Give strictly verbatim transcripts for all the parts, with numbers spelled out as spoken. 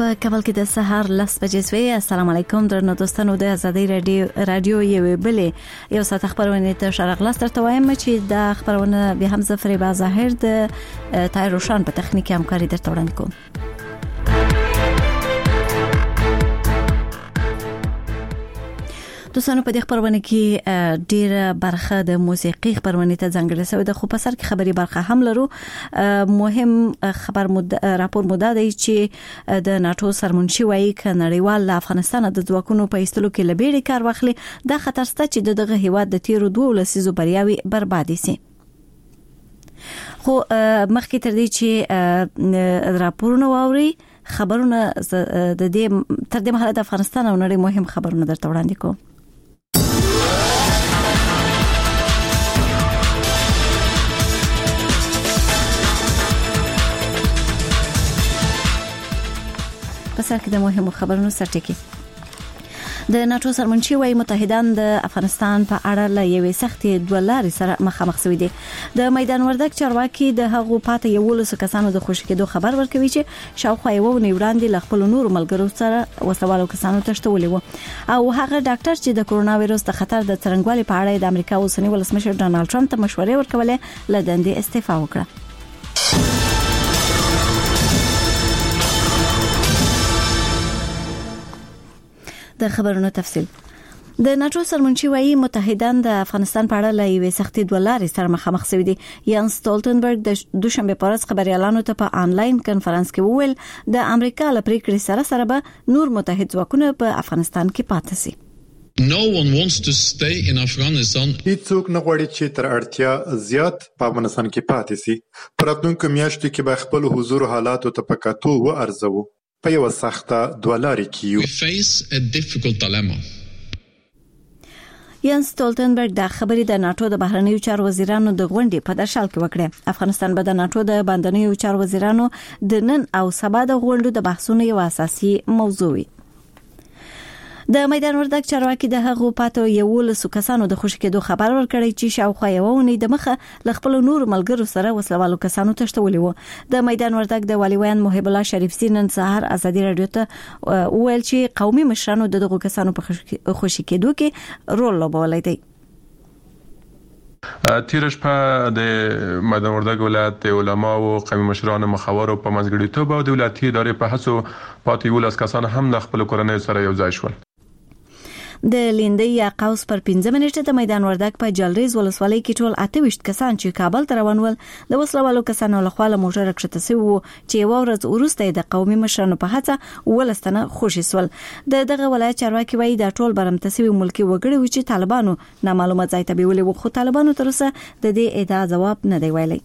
په کابل کې د سهار لس بجې شوې. السلام علیکم درنو دوستانو، د ازادي رادیو رادیو یو بلې یو ساعت خبرونه ته شرق لاس ترته وایم چې د خبرونه به هم زفری با ظاهر د تایر روشن په تخنیکی همکاري درته وړاندې کوم. دوستانو په دې خبرونه کې ډیره برخه د موسیقي خبرونه ته ځانګړې شوې ده، خو په سر کې خبري برخه هم لرو. مهم خبر مد... راپور موده دی چې د ناتو سرمنشي وایي ک نړیوال افغانستان د ځواکونو په ایستلو کې لبیړي کار واخلي، دا خطر شته چې دغه هیواد د تیرو دوه لسیزو بریاوي بربادي سي. خو مخکې تر دې چې راپورونه واوري خبرونه د دې تر دې مهاله د افغانستان او نړۍ مهم خبرونه درته وړاندې کوم. په سر کې د مهمو خبرونو سرټکی. د ناتو سرمنشي وايي متحدان د افغانستان په اړه له یوې سختې دوه لارې سره مخامخ شوي دي. د میدان وردګ چارواکي د هغو پاته یولس کسانو د خوشی کېدو خبر ورکوي چې شاوخوا یو نه وړاندې ل خپل نور ملګرو سره وسوالو کسانو تشتولې وو، او هغه ډاکټر چې د کورونا وایروس د خطر د څرنګوالي په اړه د امریکا اوسنی ولسمشر ډانلډ ټرمپ ته مشورې ورکولې، له دندې استعفا وکړه. د خبرونو تفصیل. د ناتو سرمنشي وايي متحدان د افغانستان په اړه له یوې سختې دوه لارې سره مخامخ شوي دي. یان سټولټنبرګ د دوشنبه په ورځ خبريالانو ته په آنلاین کانفرنس کې وویل د امریکا له پریکړې سره سره به نور متحد ځواکونه په افغانستان کې پاتې شي. No one wants to stay in Afghanistan. هیڅوک نه غواړي چې تر اړتیا زیات په افغانستان کې پاتې شي. پر راتلونکو میاشتو کې به خپل حضور حالاتو ته په کتو و ارزو. په یو سخته دوه لارې کې یو. We face a difficult dilemma. یان سټولټنبرګ د خبرې د ناتو د بهرنیو چارو وزیرانو د غونډې په درشل کې وکړه. افغانستان به د ناتو د باندنیو چارو وزیرانو د نن او سبا د غونډو د بحثونو یو اساسي موضوع وي. د میدان وردګ چارواکي د هغو پاتو یولس کسانو د خوشی کېدو خبر ورکړی چې شاوخوا یو نه د مخه ل خپل نور ملګرو سره وسلوالو کسانو تشتولې وو. د میدان وردګ د والیوان محب الله شریف سین نن سهار ازادي رادیو ته ویل چې قومي مشرانو دغه کسانو په خوشی کېدو کې رول لوبولی دی. تیرش په د میدان وردګ ولایت د علماو قومي مشرانو مخاورو په منځګړیتوب او د ولایتي ادارې په هڅو پاتې یولس کسان هم د خپل کورنۍ سره یو ځای شول. د لیندۍ یا قوس پر پنځه منټه د میدان وردګ په جلریز ولسوالۍ کې ټول اته ویشت کسان چې کابل ته روان ول د وسلوالو کسانو له خوا له موټر کښته شوي وو چې یو ورځ وروسته د قومي مشرانو په هڅه ولستنه خوشي سول. د دغه ولایت چارواکي وایي د ټول برمته شوي ملکی وګړي و چې طالبانو نامعلومه ځای ته بیولې وو، خو طالبانو تر اوسه د دې ادعا جواب نه دی ویلی.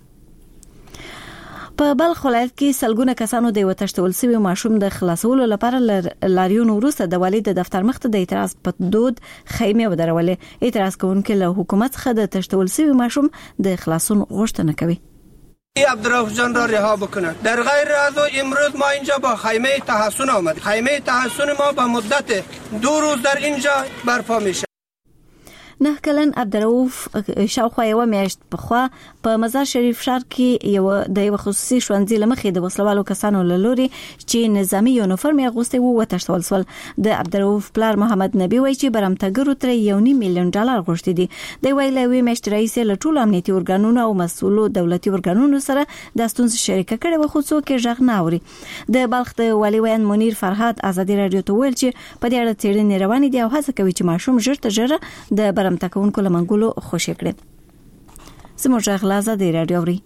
په بلخ ولایت کې سلګونه کسانو د وتشتول سوي ماشوم د خلاصولو لپاره لاریون وروسته د والي د دفتر مخ ته د اعتراض په دود خیمه ودرولې. اعتراض کوونکي له حکومت څخه د تشتول سوي ماشوم د خلاصون غوښتنه کوي. عبدالرؤف جان را رها بکنند. در غیر از امروز ما اینجا با خیمه تحسن آمد. خیمه تحسن ما به مدت دو روز در اینجا برپا میشه. نه کلن عبدالرؤف شاوخوا یو میاشت پخوا په مزار شریف ښار کې یو د یو خصوصي ښوونځي لمخې د وسلوالو کسانو له لوري چې نظامی یونیفورم یې اغوستی وو وتښتول سول. د عبدالرؤف پلار محمد نبی وایي چې برمتګرو تر یو نیم میلیون ډالر غوښتي دي. د ویلې وی میاشت رئیس له ټولو امنیتي ارګانونو او مسؤلو دولتي ارګانونو سره د ستونزې شریکه کړې و، خو څوک یې غږ نه اوري. د بلخ د والیوان منیر فرهاد ازادي رادیو ته ویل چې په دې اړه څېړنې روانې دي او هڅه کوي چې ماشوم ژر تر ژره د برمته کوونکو له منګولو خوشي کړي. زموږ غلا ازادي رادیو اوري.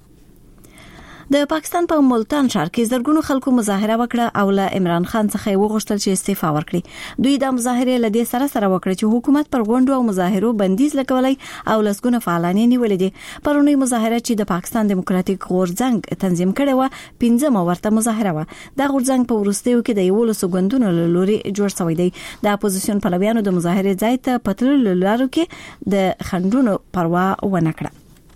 د پاکستان په ملتان ښار کې زرګونو خلکو مظاهره وکړه او له عمران خان څخه یې وغوښتل چې استعفا ورکړي. دوی د مظاهرې له دې سره سره وکړه چې حکومت پر غونډو او مظاهرو بندیز لګولای او لسګونه فعالان یې نیولې دي. پرونی مظاهره چې د پاکستان دیموکراتیک غورځنګ تنظیم کړي و پنځمه ورته مظاهره و. د غورځنګ په وروستیو کې د یولس ګوندونو له لوري جوړ شوی دی. د اپوزیشن پلویانو د مظاهرې ځای ته په تللو لارو کې د خنډونو پروا ونه کړه.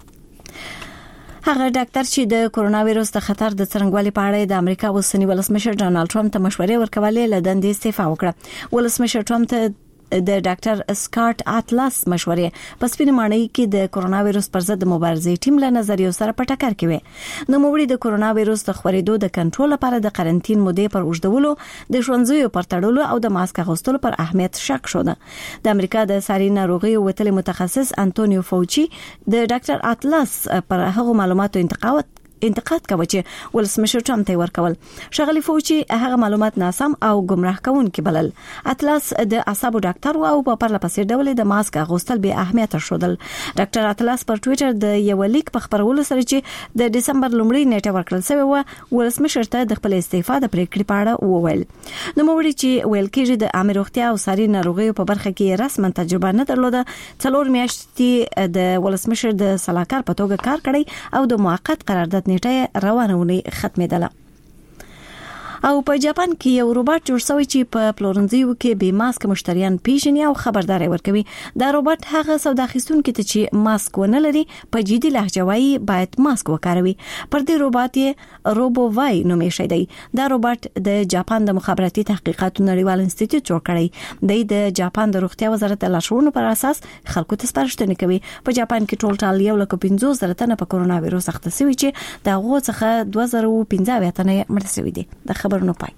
هغه ډاکټر چې د کورونا وایروس د خطر د څرنګوالي په اړه د امریکا اوسنی ولسمشر ډانلډ ټرمپ ته مشورې ورکولې، له دندې استعفا وکړه. ولسمشر ټرمپ ته د ډاکټر سکاټ اټلس مشورې په سپینه ماڼۍ کې د کورونا وایرس پر ضد مبارزې ټیم له نظریو سره په ټکر کې وي. نو موږ د کورونا وایرس د خورېدو د کنټرول لپاره د قرنټین مودې پر اوږدولو، د ژوندځیو پر تړلو او د ماسک اغوستلو پر اهمیت شک شو. د امریکا د ساري ناروغیو وتلي متخصص انټونیو فوچي د ډاکټر اټلس پر هغه معلوماتو انتقاد انتقاد کوي چې ولسمشر ټرمپ ته ورکول. شغلی فوچي هغه معلومات ناسم او گمراه کوونکي بلل. اټلس د اعصابو ډاکټر او په پرله پسې ډول د ماسک اغوستل به اهمیت شودل. ډاکټر اټلس پر ټوئیټر د یو لیک په خبرولو سره چې د دسمبر لومړۍ نیټه ورکړل شوی و، ولسمشر ته د خپل استعفا د پریکړې په اړه وویل. نو موږ چې ویل کېږي د عامه روغتیا او ساري ناروغیو په برخه کې رسماً تجربه نه درلوده، څلور میاشتې د ولسمشر د صلاحکار په توګه کار کړی او د موقت قرارداد نیټه روانونه ختمېدله. او په جاپان کې یو روباټ جوړ شوی چې په پلورنځیو کې بې ماسک مشتریان پیژني او خبرداري ورکوي. دا روباټ هغه سودا اخیستونکو ته چې ماسک ونه لري په جدي لهجه وایي باید ماسک وکاروي. پر دې روباټ یې روبو وای نوم یې شوی دی. دا روباټ د جاپان د مخابراتي تحقیقاتو نړیوال انسټیټیوټ جوړ کړی دی. د جاپان د روغتیا وزارت د لارښوونو پر اساس خلکو ته سپارښتنې کوي. په جاپان کې ټول ټال یو لک پنځوس زره تنه په کورونا وایرس اخته شوي چې د هغو څخه دوه زره پنځه اویا تنه مړه شوي دي. د خبرونو پای.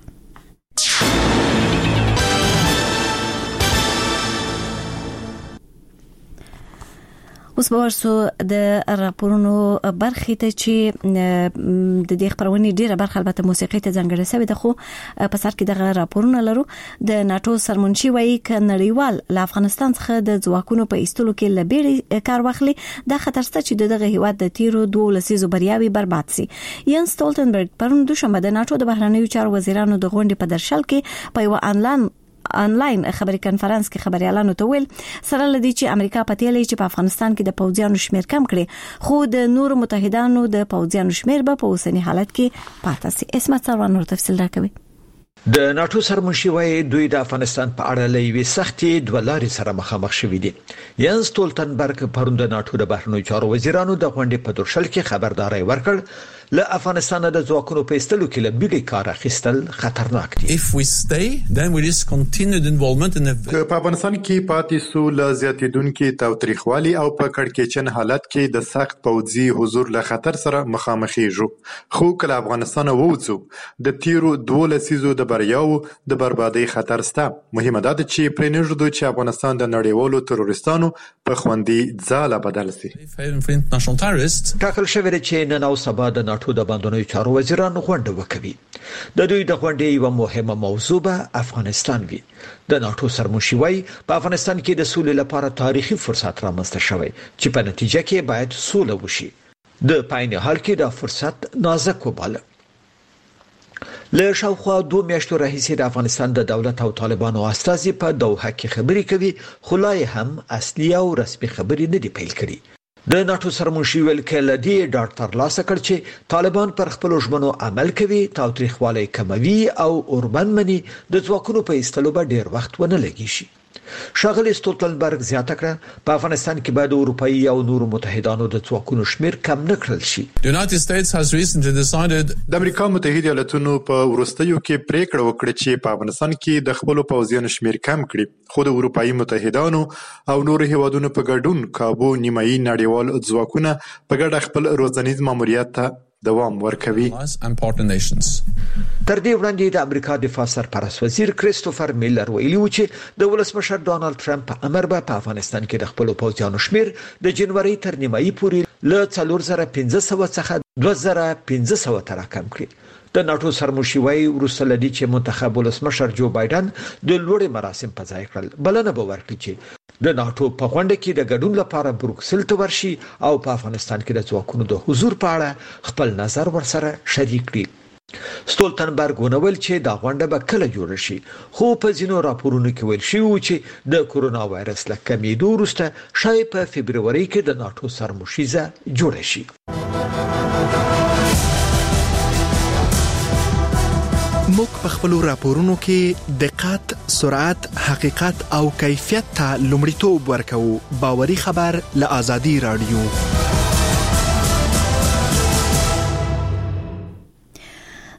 اوس به ورسو د راپورونو برخې ته چې د دې خبرونې ډیره برخه البته موسیقي ته ځانګړې شوې ده، خو په سر کې دغه راپورونه لرو. د ناتو سرمنشي وایي ک نړیوال له افغانستان څخه د ځواکونو په ایستلو کې لبېړې کار واخلي، دا خطر شته چې دغه هیواد د تیرو دوه لسیزو بریاوي برباد سي. یان سټولټنبرګ پرون دوشنبه د ناتو د بهرنیو چارو وزیرانو د غونډې په درشل کې په یو انلاین انلاین خبري کانفرنس کې خبريالانو ته ویل سره لدی چې امریکا پتیلې چې په افغانستان کې د پوځیانو شمیر کم کړي، خو د نور متحدانو د پوځیانو شمیر به په اوسنی حالت کې پاتې سي. اسمت سروان نور تفصیل راکوي. د ناتو سرمنشي وایي دوی د افغانستان په اړه لوي سختي دوه لارې سره مخامخ شوي دي. یان سټولټنبرګ پرون د ناتو د بهرنیو چارو وزیرانو د غونډې په درشل کې خبرداري ورکړ له افغانستان د ځواکونو په ایستلو کې لبیږي کار اخیستل خطرناک دي. If we stay then we risk continued involvement in a که په افغانستان کې پاتې سو له زیاتیدونکو تاوتریخوالي او په کړکېچن حالت کې د سخت پوځي حضور له خطر سره مخامخېږو. خو کله افغانستان ووځو د تیرو دوه لسیزو د بریاو د بربادۍ خطر سته. مهمه ده چې پرې نه ږدو چې افغانستان د نړیوالو تروریستانو په خوندي ځاله بدل شي. ټاکل شوی چې نن او سبا د ناتو د بهرنیو چارو وزیرانو غونډه وکوي. د دوی د غونډې یو مهمه موضوع به افغانستان وي. د ناتو سرمنشي وایي په افغانستان کې د سولې لپاره تاریخي فرصت رامنځته شوی چې په نتیجه کې باید سوله وشي. د پاین حال کې د فرصت نازک وباله. له شاوخوا دوه میاشتو راهیسې د افغانستان د دولت او طالبانو استازي په دوحه کې خبرې کوي، خو لا هم اصلي او رسمي خبرې نه دي پیل کړي. د ناتو سرمنشي ویل کله دی ډاکټر لاسه کړ چې طالبان پر خپل ژمنو عمل کوي، تاوتریخوالی کموي او اوربند مني، د ځواکونو په ایستلو به ډیر وخت ونه لګي شي. شاغلی سټولټنبرګ زیاته کړه په افغانستان کې باید اروپایي او نور متحدانو د ځواکونو شمیر کم نه کړل شي. The United States has recently decided د امریکا متحده ایالاتونو په ورستیو کې پریکړه وکړه چې په افغانستان کې د خپل پوځیانو شمیر کم کړي، خو د اروپایي متحدانو او نور هیوادونو په ګډون کابو نیمایي نړیوال ځواکونه په ګډه خپل روزنیز ماموریت ته دوام ورکوي. تر دې وړاندې د امریکا دفاع سرپرست وزیر کریستوفر میلر ویلي و چې د ولسمشر ډانلډ ټرمپ په امر به په افغانستان کې د خپل پوځیانو شمیر د جنوري تر نیمایي پورې له څلور زره پنځه سوه څخه دوه زره پنځه سوه ته راکم کړي. د ناتو سرمنشي وایي وروسته له دې چې منتخب ولسمشر جو بایدن د لوړې مراسم په ځای کړل، بلنه به ورکړي چې د ناتو په غونډه کې د ګډون لپاره بروکسل ته ورشي او په افغانستان کې د ځواکونو د حضور په اړه خپل نظر ورسره شریک کړي. سټولټنبرګ ونویل چې دا غونډه به کله جوړ شي، خو په ځینو راپورونو کې ویل شوی و چې د کورونا وایرس له کمیدو وروسته شاید په فبروري کې د ناتو سرمشیزه جوړ شي. موږ په خپل راپورونو کې دقت، سرعت، حقیقت او کیفیت ته لومړیتوب ورکوو. باوري خبر له آزادي رادیو.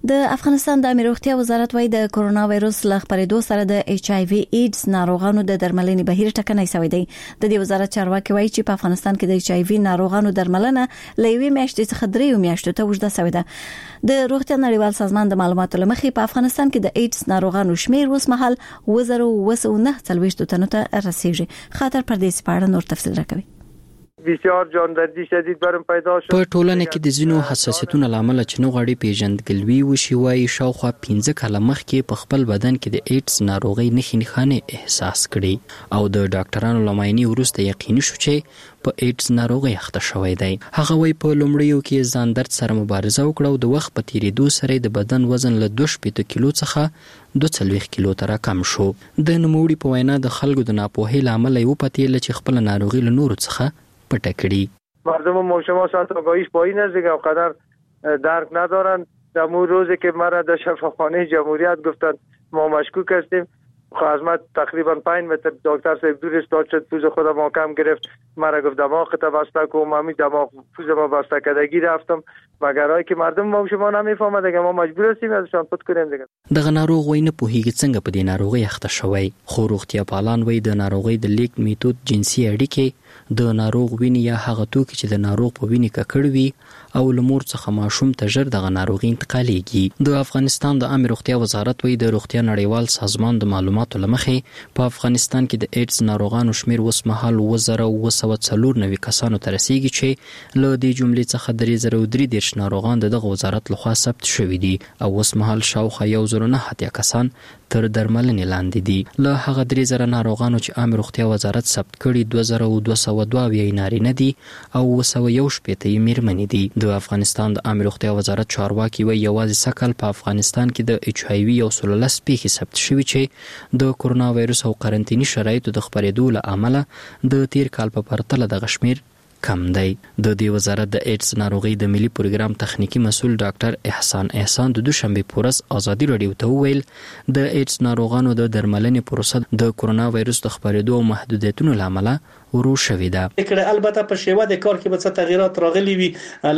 د افغانستان د امنیت روغتیا وزارت وايي د کورونا وایروس له خپرېدو سره د ایچ آی وی ایډز ناروغانو د درملنې بهیر ټکنۍ شوی دی. د دې وزارت چارواکي وايي چې په افغانستان کې د ایچ آی وی ناروغانو درملنه له یوې میاشتې څخه درې میاشتو ته اوږده شوې ده. د روغتیا نړیوال سازمان د معلوماتو لمخې په افغانستان کې د ایډز ناروغانو شمیر اوس مهال وزرو وسو نه څلويشت تنو ته رسیدي. خاطر پردیس په اړه نور تفصیل راکوي. بسیار جاندردی شدید برم پیدا شد. په ټولنه کې د ځینو حساسیتونو لامل چې نو غړي پیژندګلوي وشي وای شاوخوا پنځه کاله مخکې په خپل بدن کې د ایډز ناروغي نښې نښانې احساس کړي او د ډاکټرانو لمایني وروسته یقیني شو چې په ایډز ناروغي اخته شوی دی. هغه وای په لومړیو کې ځان درد سره مبارزه وکړه او د وخت په تیریدو سره د بدن وزن له دوه شپېته کیلو څخه دوه څلوېښت کیلو ته راکم شو. د نوموړي په وینا د خلکو د ناپوهۍ لامل یې وپتېیل چې خپل ناروغي له نورو څخه پټه کړي. مردم ما شما ساعت آگاهیش پایین است دیگه قدر درک ندارن. در اون روزی که مرا در شفاخانه جمهوریت گفتن ما مشکوک هستیم، از من تقریبا پنج متر دکتر صاحب دور استاد شد، پوز خودم محکم گرفت، مرا گفت دماغت بسته کن. من دماغ پوز ما بسته کردگی رفتم، مگر هایی که مردم ما شما نمیفهمه دیگه ما مجبور هستیم ازشان پت کنیم دیگه. دغه ناروغ وای نه پوهیږي څنګه په دې ناروغي اخته شوی. خو روغتیا پالان وای د ناروغي د لیک میتود جنسي اړیکې د ناروغ ویني یا هغه توکي چې د ناروغ په ویني ککړ وي او لمور څخه ماشوم ته ژر دغه ناروغي انتقالېږي. د افغانستان د عامه روغتیا وزارت وای د روغتیا نړیوال سازمان د معلوماتو لمخې په افغانستان کې د ایډز ناروغانو شمیر اوس مهال اووه زره اووه سوه څلور نوي کسانو ته رسیږي چې له دې جملې څخه درې زره درې دېرش ناروغان د دغه وزارت لخوا ثبت شوي دي او اوس مهال شاوخوا یو زره نه اتیا کسان تر درملنې لاندې دي. له هغه درې زره ناروغانو چې عامه روغتیا وزارت ثبت کړي دوه زره دوه سوه دوه اویا نارینه دي او اووه سوه یو شپېته یې میرمنې دي. د افغانستان د عامه روغتیا وزارت چارواکي وایي یوازې سږ کال په افغانستان کې د ایچ آی وي یو سل لس پیښې ثبت شوي چې د کورونا وایروس او قرنطیني شرایطو د خپرېدو له امله د تیر کال په پرتله دغه شمیر کم دی. د دې وزارت د ایډز ناروغي د ملي پروګرام تخنیکی مسؤل ډاکټر احسان احسان د دوشنبه پورس ازادي رادیو ته ویل د ایډز ناروغانو د درملنې پروسه د کورونا وایروس د خپرېدو او محدودیتونو لامل ورو شوې ده. کله البته په شیوه د کار کې به څه تغیرات راغلي وي،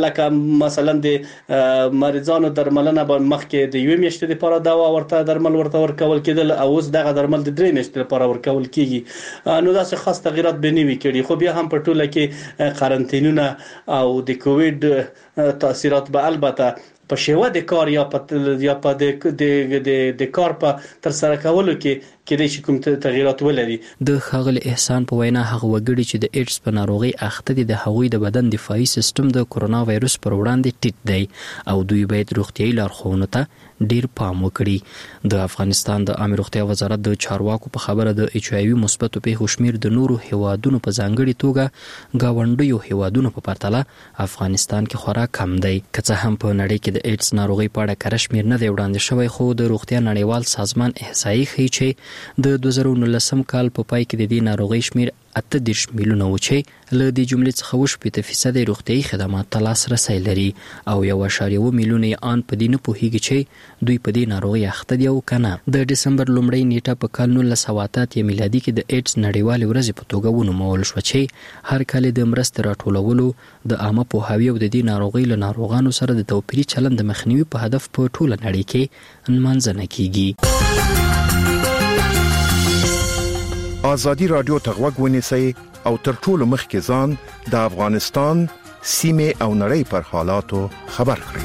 لکه مثلا د مریضانو درملنه به مخکې د یو میاشتې لپاره دوا ورته درمل ورته ورکول کېدل او اوس دغه درمل د درې میاشتې لپاره ورکول کیږي. نو داسې خاص تغیرات به نه وي کړي، خو بیا هم په ټوله کې قرنطینونه او د کووید تاثیرات به البته په شیوه د کار یا په یا په د د د کار په تر سره کولو کې کېدای شي کوم تغیرات ولري. د ښاغلي احسان په وینا هغه وګړي چې د ایډز په ناروغي اخته دي د هغوی د بدن دفاعي سیستم د کورونا وایروس پر وړاندې ټیټ دی او دوی باید روغتیايي لارښوونو ته ډیر پام وکړي. د افغانستان د عامه روغتیا وزارت د چارواکو په خبره د ایچ آی وي مثبتو پیښو شمیر د نورو هیوادونو په ځانګړي توګه گاونډیو هیوادونو په پرتله افغانستان کې خورا کم دی. که څه هم په نړۍ کې د ایډز ناروغي په اړه کره شمیر نه دی وړاندې شوی، خو د روغتیا نړیوال سازمان احصایي ښیي چې د دوه زره نولسم کال په پای کې د دې ناروغي شمیر اته دېرش میلیونه و چې له دې جملې څخه اووه شپېته فیصده روغتیايي خدمات ته لاسرسی لري او یو اعشاریه اووه میلیونه یې ان په دې نه پوهیږي چې دوی په دې ناروغي اخته دي او که نه. د ډسمبر لومړۍ نیټه په کال نولس سوه اته اتیا میلادي کې د ایډز نړیوالې ورځې په توګه ونومول شوه چې هر کال د مرستې راټولولو د عامه پوهاوي او د دې ناروغۍ له ناروغانو سره د توپیري چلند د مخنیوي په هدف په ټوله نړۍ کې نمانځنه کیږي. آزادی رادیو ته غوږ ونیسئ او تر ټولو مخکې ځان د افغانستان سیمې او نړۍ پر حالاتو خبر کړئ.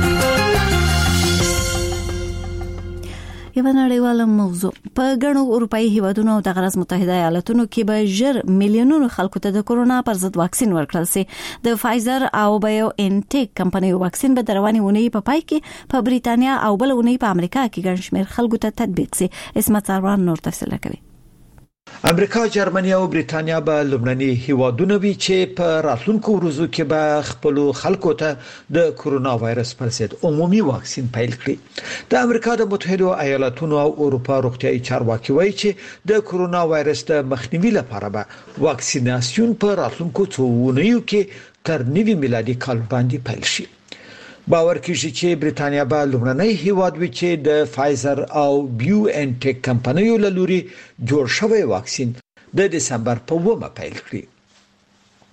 یو نړیواله موضوع په ګڼو اروپאי هیوادونو او د غرض متحده ایالاتونو کې به ژر میلیونونو خلکو ته د کورونا پر ضد واکسین ورکړل شي. د فایزر او بایو انټیک کمپنۍ واکسین به د روانې اونۍ په پای کې په بریتانیا او بل اونۍ په امریکا کې ګڼ شمېر خلکو ته تطبیق شي. اسمت سروان نور تفصیل کوي. امریکا، جرمني او بریتانیا به لومړني هیوادونه وي چې په راتلونکو ورځو کې به خپل خلکو ته د کورونا وایرس پر ضد عمومي واکسین پیل کړي. د امریکا د متحده ایالاتونو او اروپا روغتیايي چارواکي وایي چې د کورونا وایرس د مخنیوي لپاره به واکسیناسیون په راتلونکو څو اونیو کې تر نوي میلادي کال باندې پیل شي. باور کیږي چې بریتانیا به لومړنی هیواد وي چې د فایزر او بیو انټیک کمپنیو له لوري جوړ شوی واکسین د دسمبر په اوومه پیل کړي.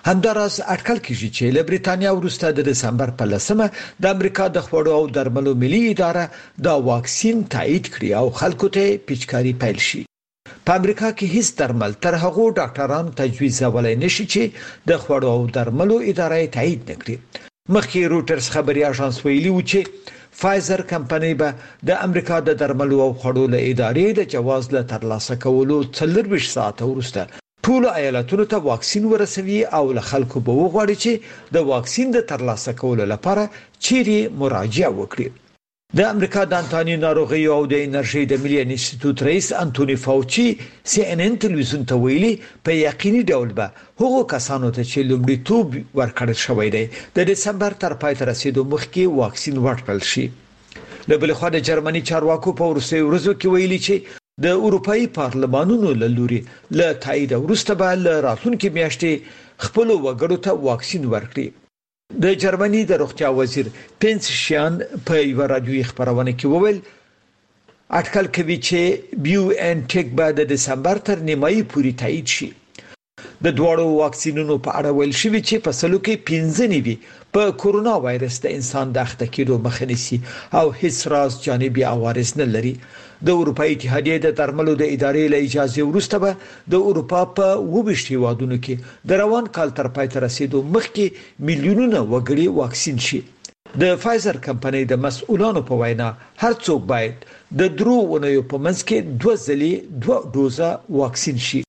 همداراز اټکل کیږي چې له بریتانیا وروسته د دسمبر په لسمه د امریکا د خوړو او درملو ملي اداره دا واکسین تایید کړي او خلکو ته پیچکاری پیل شي. په امریکا کې هیڅ درمل تر هغه ډاکټرانو تجویزولای نشي چې د خوړو او درملو اداره تایید نکړي. مخکې روټرز خبري اژانس ویلي و چې فایزر کمپنۍ به د امریکا د درملو او خوړو له ادارې د جواز له ترلاسه کولو څلور ساعت وروسته ټول ایالتونو ته واکسین ورسوي او له خلکو به وغواړي چې د واکسین د ترلاسه کولو لپاره چیرې مراجعه وکړي. د امریکا د انټاني ناروغیو او د انرژي د ملي انسټیټیوټ رئیس انټونی فاوچي سی ان ان تلویزیون ته ویلي په یقیني ډول به هغو کسانو ته چې لومړیتوب ورکړل شوی دی د دسمبر تر پای ته رسیدو مخکې واکسین ورکړل شي. له بل خوا د جرمني چارواکو په ورسې ورځو کې ویلي چې د اروپאי پارلمانونو له لوري له تایید وروسته به له راتلونکي میاشتې خپل وګړو ته واکسین ورکړي. د جرمني د روغتیا وزیر پنس شیان په یو رادیوي خبرونه کې وویل اټکل کوي چې بیو ان ټیک به د دسمبر تر نیمایي پورې تایید شي. د دوړو واکسینونو په اړه ویل شوی چې په سلو کې پنځه نیوي په کورونا وایرس د انسان د اخته کېدو مخه نیسي او هیڅ راز جانبي عوارض نه لري. د اروپאי اتحادیې د درملو د ادارې له اجازه وروسته به د اروپا په وبشت هیوادونو کې د روان کال تر پای ته رسیدو مخکې میلیونونه وګړي واکسین شي. د فایزر کمپنۍ د مسؤلانو په وینا هر څوک باید د درو اونیو په منځ کې دوه ځلې دوه دوزه واکسین شي.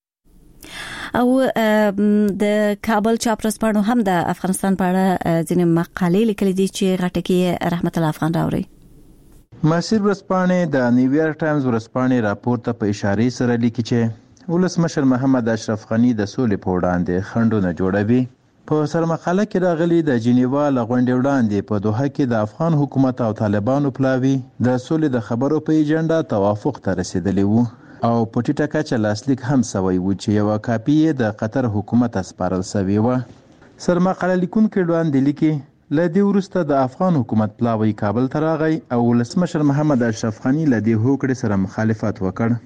او د کابل چاپرسپانو هم د افغانستان په اړه ځینې مقالې لیکلې دي چې غټه کې رحمت الله افغان راوړي. ماسیر ورځپاڼې د نیویارک ټایمز ورځپاڼې راپور ته په اشاره سره لیکي چې ولسمشر محمد اشرف غنی د سولې په وړاندې خنډونه جوړوي. په سرمقاله کې راغلي د جنیوا له غونډې وړاندې په دوحه کې د افغان حکومت او طالبانو پلاوي د سولې د خبرو په ایجنډا توافق ته رسیدلی وو او په ټیټه کچه لاسلیک هم سوی و چې یو کاپی د قطر حکومت اسپارل سوی و. سرمقاله لیکونکو وړاندې لیکي له دې وروسته د افغان حکومت پلاوی کابل ته راغی او ولسمشر محمد اشرف غنی له دې هوکړې سره مخالفت وکړ.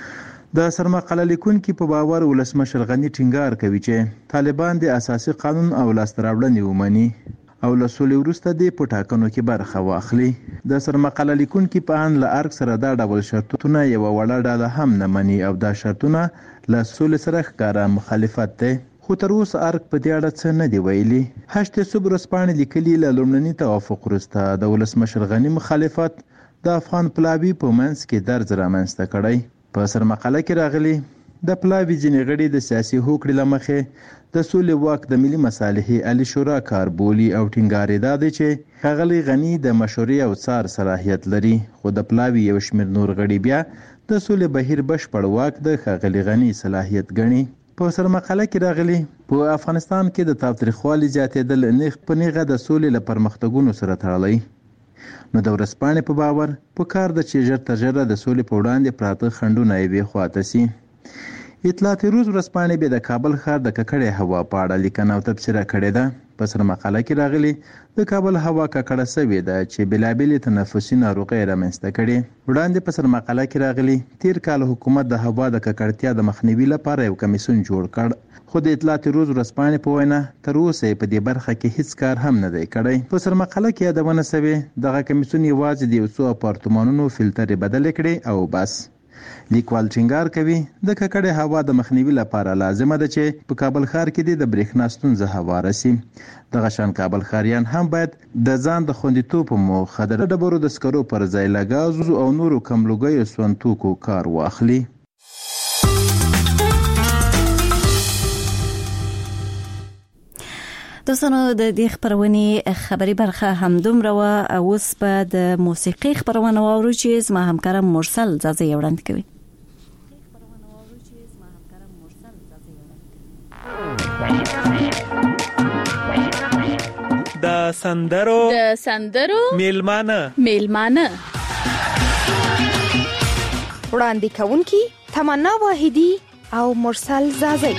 د سرمقاله لیکونکو په باور ولسمشر غنی ټینګار کوي چې طالبان د اساسي قانون او لاستراوړنې ومني او له سولې وروسته د پټاکنو کې برخه واخلي. د سرمقاله لیکونکو په ان له ارګ سره دا ډول شرطونه یو وړه ډله هم نه مني او دا شرطونه له سولې سره ښکارا مخالفت دی. خو تر اوسه ارګ په دې اړه څه نه دی ویلي. هشت صبر ورځپاڼې لیکلي له لومړني توافق وروسته د ولسمشر غنی مخالفت د افغان پلاوي په منځ کې درز رامنځته کړی. په سرمقاله کې راغلي د پلاوي ځینې غړي د سیاسي هوکړې له مخې د سولې واک د ملي مصالحې علي شورا کار بولي او ټینګار یې دا دی چې ښاغلی غني د مشورې او څار صلاحیت لري خو د پلاوي یو شمېر نور غړي بیا د سولې بهیر بشپړ واک د ښاغلي غني صلاحیت ګڼي. په سرمقاله کې راغلي په افغانستان کې د تاوتریخوالي زیاتېدل نیغ په نیغه د سولې له پرمختګونو سره تړلی. نو د ورځپاڼې په باور په کار ده چې ژر تر ژره د سولې په وړاندې پراته خنډونه یوې خواته سي. اطلاعات روز ورځپاڼې به د کابل ښار د ککړې هوا په اړه لیکنه او تبصره کړې ده. په سرمقاله کې راغلي د کابل هوا ککړه سوې ده چې بېلابېلې تنفسي ناروغۍ رامنځته کړي. وړاندې په سرمقاله کې راغلي تیر کال حکومت د هوا د ککړتیا د مخنیوي لپاره یو کمیسیون جوړ کړ خو د اطلاعات روز ورځپاڼې په وینا تر اوسه په دې برخه کې هیڅ کار هم نه دی کړی. په سرمقاله کې یادونه سوې دغه کمیسیون یوازې د یو څو اپارتمانونو فلټرې بدلې کړې او بس. لیکوال ټینګار کوي د ککړې هوا د مخنیوي لپاره لازمه ده چې په کابل ښار کې د برېښنا ستونزه هواره سي. دغه شان کابل ښاریان هم باید د ځان د خوندیتوب په موخه د ډبرو د سکرو پر ځای له ګازو او نورو کم لوګیو سون توکو کار واخلي. دوستانو د دې خبرونې خبري برخه هم دومره و. اوس په د موسیقي خبرونه واورو چې زما همکار مرسل زازه وړاندې کوي. د سندرو د سندرو میلمانه میلمانه وړاندې کوونکی تمنا واحدی او مرسل زازه.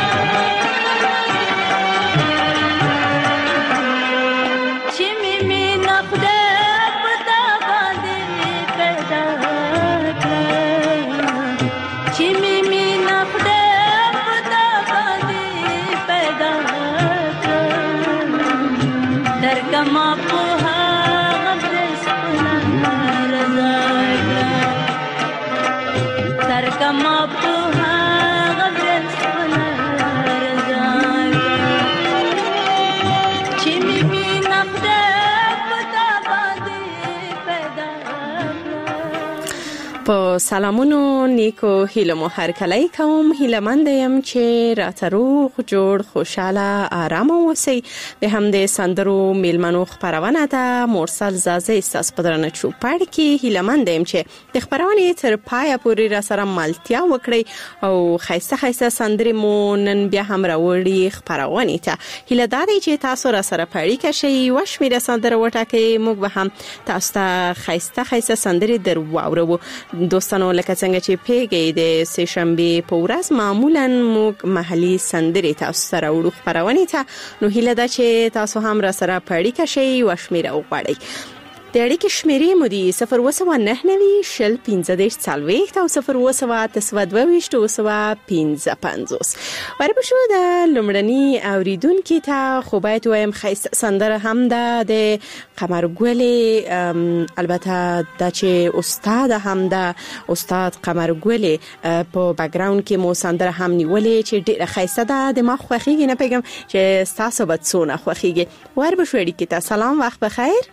Jimmy په سلامونو نیکو هیله مو هر کله کوم هیله مند یم چې راته روغ جوړ خوشاله آرام اوسئ. به همدې سندرو میلمنو خبرونه ده مرسل زازه استاس پدرنه چوپړ کې هیله مند یم چې د خبرونه تر پای پورې را سره ملتیا وکړي او خیسته خیسته سندرې مو نن بیا هم راوړي خبرونه ته. هیله داري چې تاسو را سره پړی کشي وشمیره سندره وټاکي موږ به هم تاسو ته خیسته خیسته سندرې درواورو. دوستانو لکه څنګه چې پیګې د سه شنبه په ورځ معمولا موږ محلي سندرې تاسو سره وړو خبرونه ته. نو هیله ده چې تاسو هم را سره پړی کشي وشمیره وغواړئ. د اړیکې شمیرې مو دي صفر اووه سوه نهه نوي شل پنځه دېرش څلوېښت او صفر اووه سوه اته سوه دوه ویشت اووه سوه پنځه پنځوس. ورپسې د لومړني اوریدونکي ته خو باید وایم ښایسته سندره هم ده د قمرګلې، البته دا چې استاد هم ده استاد قمرګلې په بیکګراوند کې مو سندره هم نیولې چې ډېره ښایسته ده. د ما خوښیږي، نه پیګم چې تاسو به څونه خوښیږي. ورپسې اړیکې ته سلام، وخت بخیر.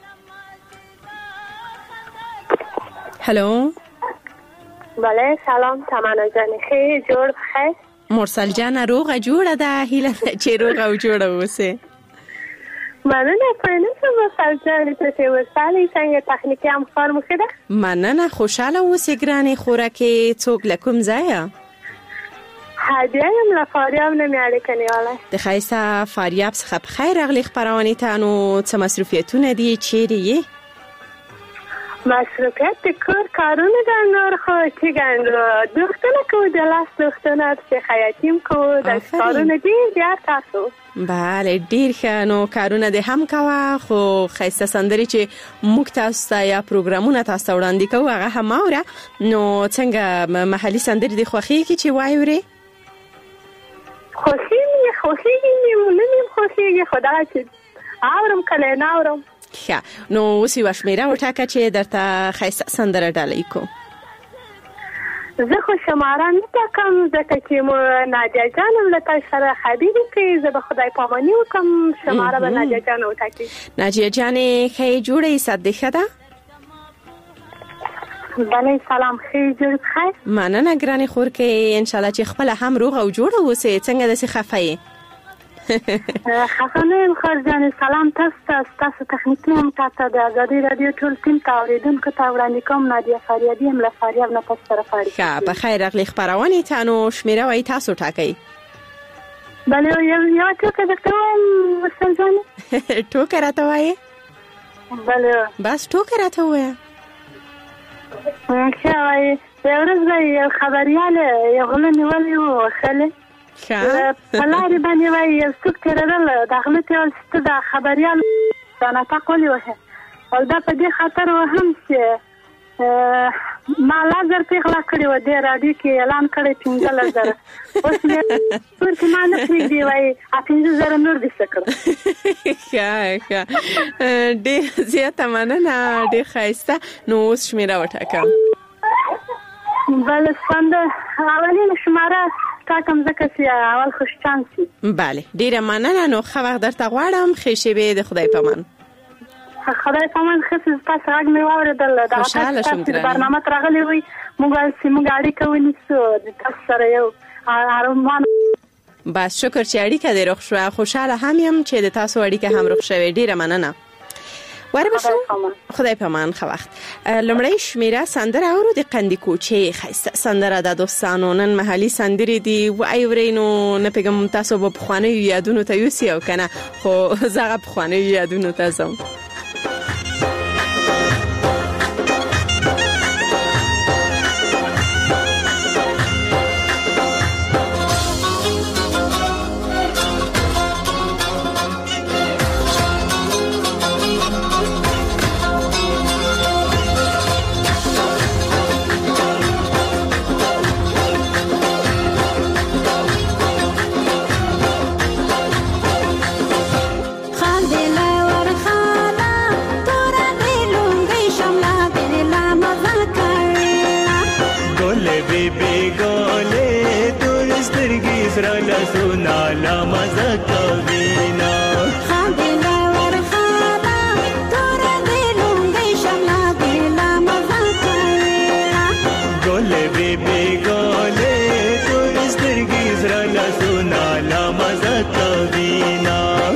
هلو بله سلام تمنا جان، خیلی جوړ بخیر. مرسل جان روغه جوړه ده، هیله چې روغه او جوړه اوسه. مننه پرنسه مرسل جان، ته چې وسالې څنګه تخنیکی هم کار مو ښه ده؟ مننه خوشاله اوسې ګرانې. خوراکې څوک له کوم ځایه؟ هدیه یم له فاریاب نه مې اړیکه نیولی. د ښایسته فاریاب څخه په خیر راغلې خپرونې ته. نو څه مصروفیتونه دي، چیرې یې؟ مصروفیت د کور کارونه ده، نور خو چې ګنډو دوختونه کوو، د لاس دوختونه چې خیاطیم کوو، د کارونه ډېر زیات تاسو. بله ډېر ښه. نو کارونه دې هم کوه، خو ښایسته سندرې چې موږ تاسو ته یا پروګرامونه تاسو ته وړاندې کوو هغه هم اورئ. نو څنګه محلي سندرې دې خوښېږي چې واورې؟ خوښېږي خوښېږي مې نه مې خوښېږي، خو دغه چې اورم کله نه اورم. ښه، نو اوس یوه شمیره وټاکه چې درته ښایسته سندره ډالۍ کوو. زه خو شماره نه ټاکم ځکه چې مو نادیه جان هم له تاسو سره خبرې کوي. زه به خدای پاماني وکړم، شماره به نادیه جان وټاکي. نادیه جانې ښه جوړه یې، صحت دې ښه ده؟ بله سلام، ښه جوړ بخیر. مننه ګرانې خورکې، انشاءالله چې خپله هم روغه او جوړه اوسې. څنګه داسې خفه یې؟ خفه نه یم خور جانې. سلام تاسو ته، ستاسو تخنیکي هم تاسو د ازادي راډیو ټول ټیم ته اورېدونکو ته وړاندې کوم. نادیه فاریابي یم له فاریاب نه تاسو سره اړیکه. ښه، په خیر راغلې خپرونې ته. نو شمیره وایي تاسو ټاکئ. بله یوه ټوکه درته ووایم مرسل جانې. ټوکه راته وایې؟ بله بس ټوکه راته ووایه. ښه وایي. یوه ورځ به یو خبریال یو غله نیولی و وښلې په لارې باندې وایي یو څوک تېرېدل، د غله ته یې ویل چې ته د خبریال دا ناټک ولې وهې؟ او دا په دې خاطر وهم چې ما لازر پیغله کړې وه، دې راډیو کې اعلان کړی پنځلس زره. اوس مې تور کې ما نه پرېږدي، وایي پنځه زره نور دې څه کړه. ښه ښه، ډېر زیاته مننه، ډېر ښایسته. نو اوس شمېره وټاکه. بله سنده اولینه شماره ټاکم ځکه چې اول خوش چانس وي. بله ډېره مننه. نو ښه وخت درته غواړم. ښې شېبې د خدای پامان. خدای پامان. ښه تاسو غږ مې واورېدل، خوشحاله شوم ګرانې. برنامه ته راغلی وئ، موږ ویل چې موږ اړیکه ونیسو د تاسو سره یو ارمان. بس شکر چې اړیکه دې روغ شوه. خوشحاله هم یم چې د تاسو اړیکه هم روغ شوې. ډېره مننه. وربشو خدای پامان. ښه وخت. لومړی شمیره سندره اورو د قندي کوچې. ښایسته سندره ده دوستانو. نن محلي سندرې دي واورئ. نو نه پیږم تاسو به پخوانیو یادونو ته یوسئ او که نه، خو زه هغه پخوانیو یادونو ته ځم. لاسونه لا مزه کوینا خاندلا ورخانا تور دې لونګي شملا دې لا مزه کوینا ګولې بیبي ګولې تور سترګې زرا لاسونه لا مزه کوینا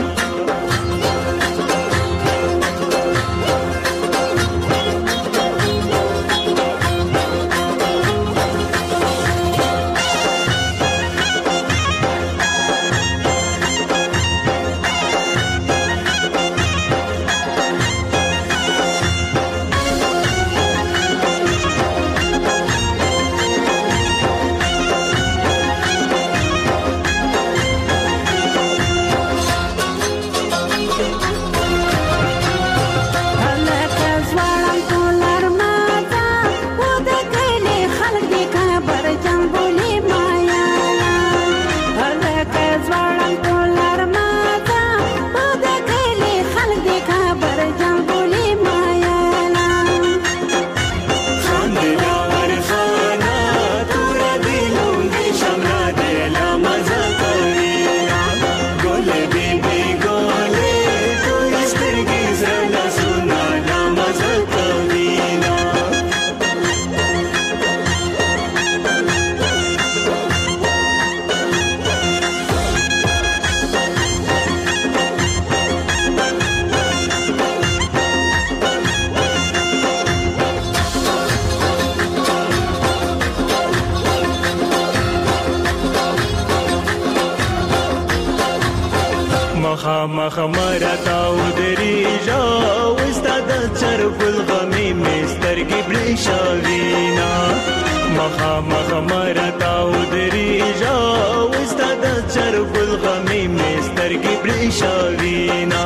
مخ مرتاو دریجا وستاد چرګل غمي مسترګي برښاوینا مخ مخ مرتاو دریجا وستاد چرګل غمي مسترګي برښاوینا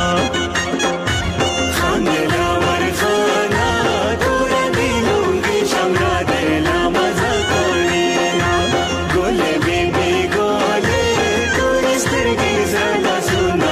خاندلا ورخانا تور دی لونګي شملا دلا مزه کوینا ګولې بیبي ګولې تور سترګي زړه سونه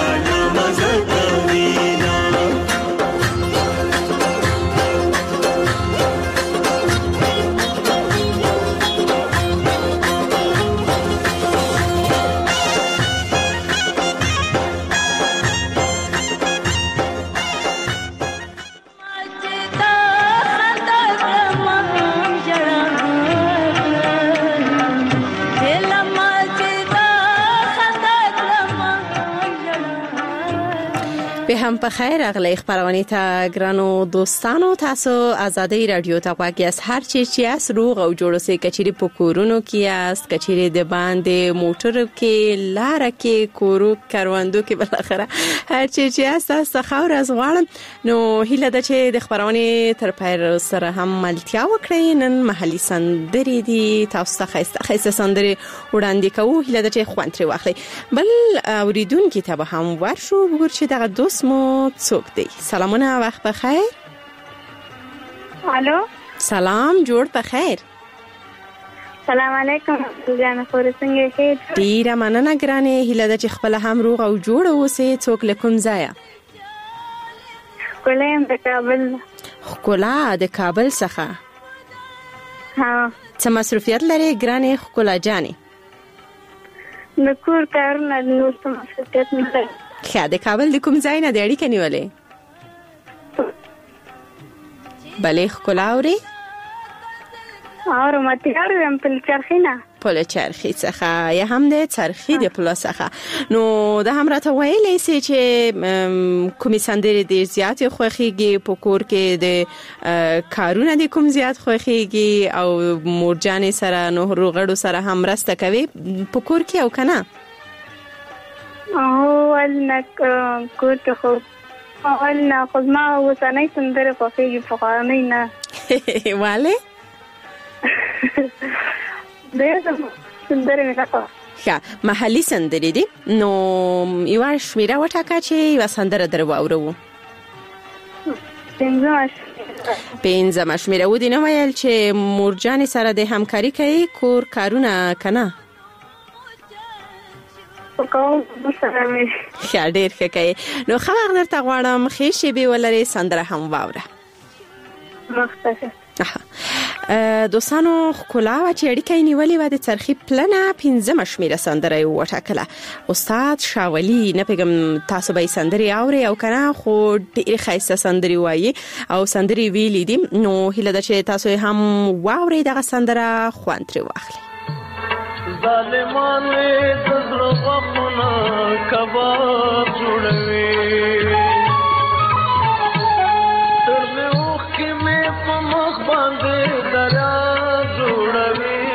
به هم په خیر اغلی خبرونه تا ګرانو دوستانو تاسو آزادۍ رادیو ته واګي اس هر چی چې اس روغ او جوړ سي کچيري په کورونو کې اس کچيري د باندې موټر کې لار کې کورو کاروندو کې بل اخره هر چی چې اس تاسو خور از غواړم نو هیله ده چې د خبرونه تر پیر سره هم ملتیا وکړئ نن محلي سندري دي تاسو ته خسته خسته سندري وړاندې کوو هیله ده چې خوانتري واخلي بل اوریدونکو ته به هم ورشو وګور چې دغه دوست مو څوک دی سلامونه وخت بخیر الو سلام جوړ بخیر سلام علیکم جان خور څنګه یې ډیره مننه ګرانه هیله ده چې خپل هم روغ او جوړ اوسې څوک لکم ځای کولم د کابل خلا د کابل څخه ها څه مصروفیت لري ګرانه خلا جاني نکور کارونه نو څه مصروفیت نه لري خا د کابل د کوم ځای نه د اړیکې نیولې بلې خلاوري اور ماتیار هم په چرخینه په چرخی څخه یا هم د چرخی د پلاس څخه نو د هم راته ویلې سي چې کومې سندرې د زیات خوخيږي په کور کې د کارونه د کوم زیات خوخيږي او مورجانې سره نو روغړو سره هم راسته کوي په کور کې او کنه او ولنک کور کې خو ولنا خو ما وسنۍ سندره خوخيږي په قانې نه والے دغه سندره نه کا ښه محلي سندرې دي نو یو شمیره وټاکه چې یو سندره درو اورو پنځه شمیره و دي نو ویل چې مورجان سره د همکاري کوي کور کارونه کنه کوم سره مې ښه ډیر ښه کوي نو خو هغه درته غواړم خې شی به ولري سندره هم واوره مختصر دوستانو خکولا و چې اړیکې نیولې و د چرخي پلنه پنځمه شمیره سندره وټاکله. استاد شاولی نه پیغام تاسو به سندري اوري او کنه خو ډېر ښایسته سندري وایي او سندري ویلې دي، نو هیله ده چې تاسو هم واوري دغه سندره خوند ترې واخلئ. ظالمان وې د زړه غوښونه کباب جوړوي، تر مې اوښکې مې په مخ باندې دریا جوړوي.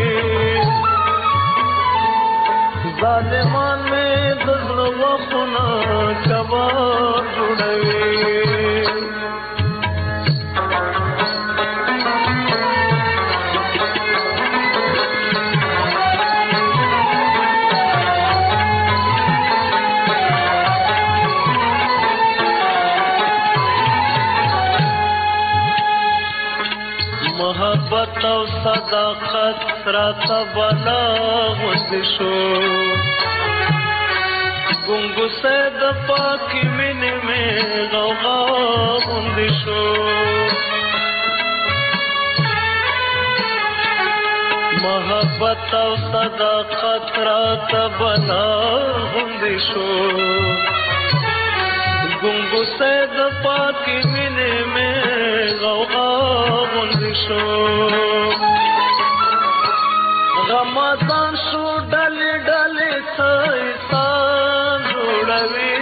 ظالمان وې د زړه غوښونه کباب جوړوي. محبت او صداقت راته بلا غوند شو، ګنګوسه د پاکي مینې مې غوغا غوند شو. محبت او صداقت راته بلا غوند شو، ګنګوسه د پاکي مینې مې غوغا غوند شو. غمازان شو ډلې ډلې سایسان جوړوي.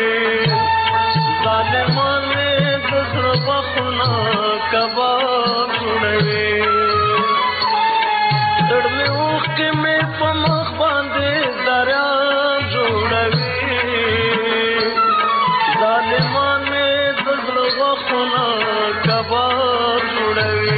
ظالمان مې د زړه غوښونه کباب جوړوي. زړه مې اوښکې مې په مخ باندې دریا جوړوي. ظالمان مې د زړه غوښونه کباب جوړوي.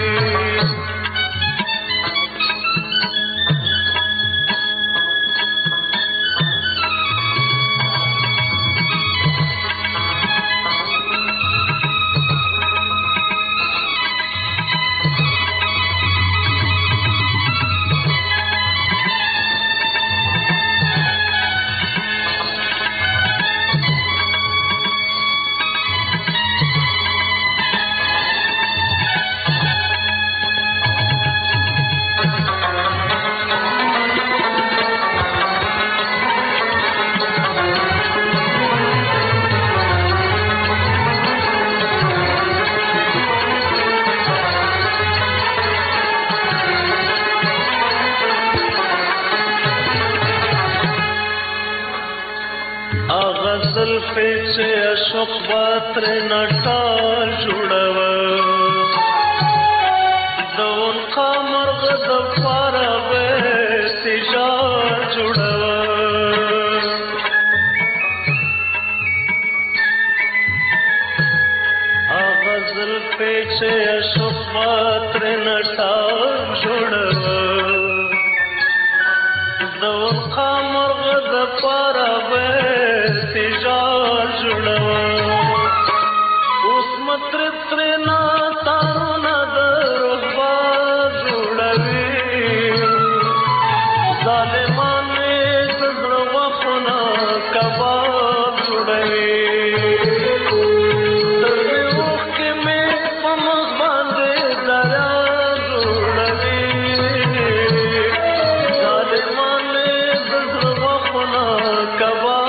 زلفې اشوق باتر نټال جوړوا دون قمر غد فارغه تجار جوړوا اغه زلفې اشوق باتر نټال جوړوا دون قمر غد فارغه تجار جوړوا اوس متر ترنا تارونه درغبا جوړوي ظالمان یې زړه وخونه کباب جوړوي ترې وخت مې په مخ باندې دریا جوړوي ظالمان یې زړه وخونه کباب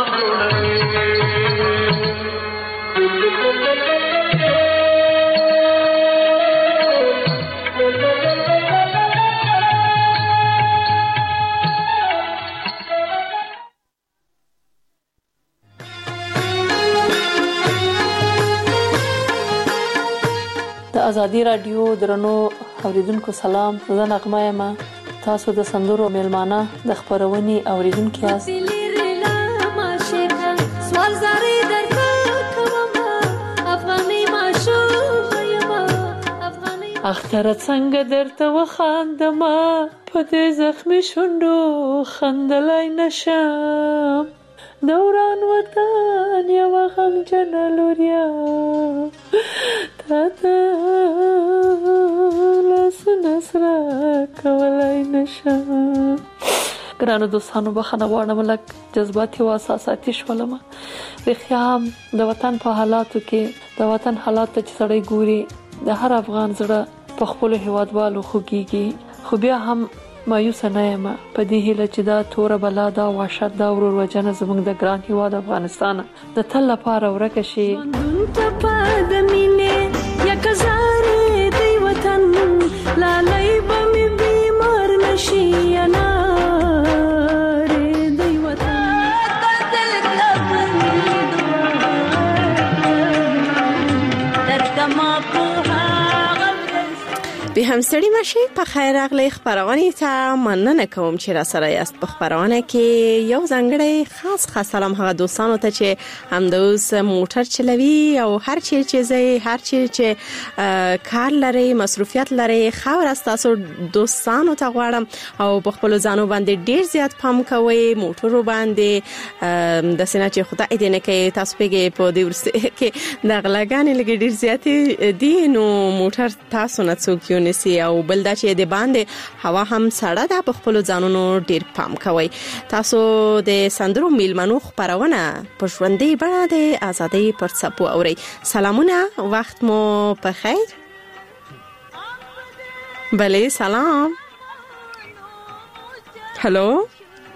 ازادي رادیو درنو اوریدونکو سلام، زه نغمه یم. تاسو د سندرو میلمانه د خبرونې اوریدونکو یاست. سوال زری درته کوم افغاني ماشوم یم افغاني اختر څنګه درته وخاندم په دې زخمي شونډو خندلای نشم دوران وطن یو غم جنلوریا تاته لاس نسرا کولای نشم. ګرانو دوستانو بخښنه غواړم لږ جذباتي او احساساتي شولم. رښتیا د وطن په حالاتو کې د وطن حالات ته چې سړی ګوري د هر افغان زړه په خپل هیوادوالو خوږیږي، خو بیا هم مایوس نه یم په دې هیله چې دا تور بلا دا وحشت دا ورور وجنه زموږ د ګران هیواد افغانستان د تل لپاره ورکه شي. لالای به می بیمار نشی اناره دی وطن دل ترکما په به هم سړی ماشي په خیر اغلی خبرونه ته مننه کوم چې را سره یاست په خبرونه کې یو ځنګړی خاص خاص سلام هغه دوستانو ته چې هم د اوس موټر چلوي او هر چی چې زی هر چی چې کار لري مصروفیت لري خاور تاسو دوستانو ته غواړم او په خپل ځانو باندې ډیر زیات پام کوئ موټر باندې د سینه چې خدای دې نه کوي تاسو پیګه په دې ورسته کې د غلاګانې لګي ډیر زیات دي نو موټر تاسو نه څوک نسی او بل دا چې د باندې هوا هم سړه ده په خپل ځانونو ډیر پام کوئ. تاسو د سندرو میلمنو خبرونه په ژوندۍ بڼه د ازادۍ پر څپو اورئ. سلامونه، وخت مو په خیر. بله سلام. هلو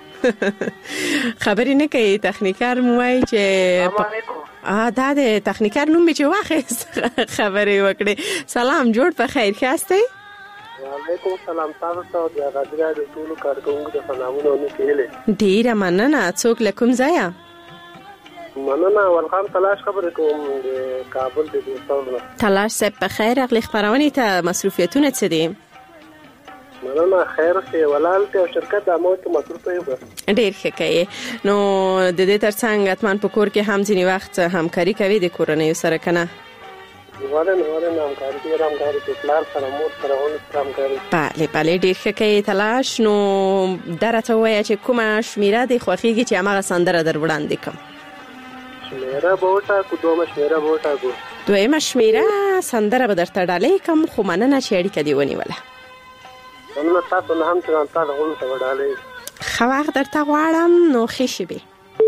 خبرې نه کوي تخنیکر مو وایي چې ا دا د تخنیکر نوم چې واخیست خبرې وکړي. سلام، جوړ په خیر خاستئ. وعلیکم السلام. تاسو ته د غاډرا د ټولو کارکونکو د سلامونه او نیکیله. ډیره مننه. څوک لکم ځای؟ مننه. ولخان تلاش خبرې کوم د کابل د دوستانو. تلاش صاحب په خیر اغلی خبرونه ته مصروفیتونه څه دي؟ مننه. خیر شه ولالته او شرکت د امو ته مصروف یم. ډیر ښه کوي. نو د دې ترڅنګ اتمن په کور کې هم ځینی وخت همکاري کوي د کورنۍ سره کنه؟ ورن ورن همکاري کوي همکاري کوي پلان سره مور سره ونه همکاري. بله بله ډیر ښه کوي تلاش. نو درته وایي چې کومه شمیره د خوخیږي چې هغه سندره در وړاندې کوم؟ شمیره بوټا کو دومره شمیره بوټا کو دویمه شمیره سندره به درته ډالې کوم خو مننه چې اړیکه دی ونیوله. نو تاسو نه هم څنګه تاسو غوړم ته وډالې خو وخت درته غواړم نو خېشي به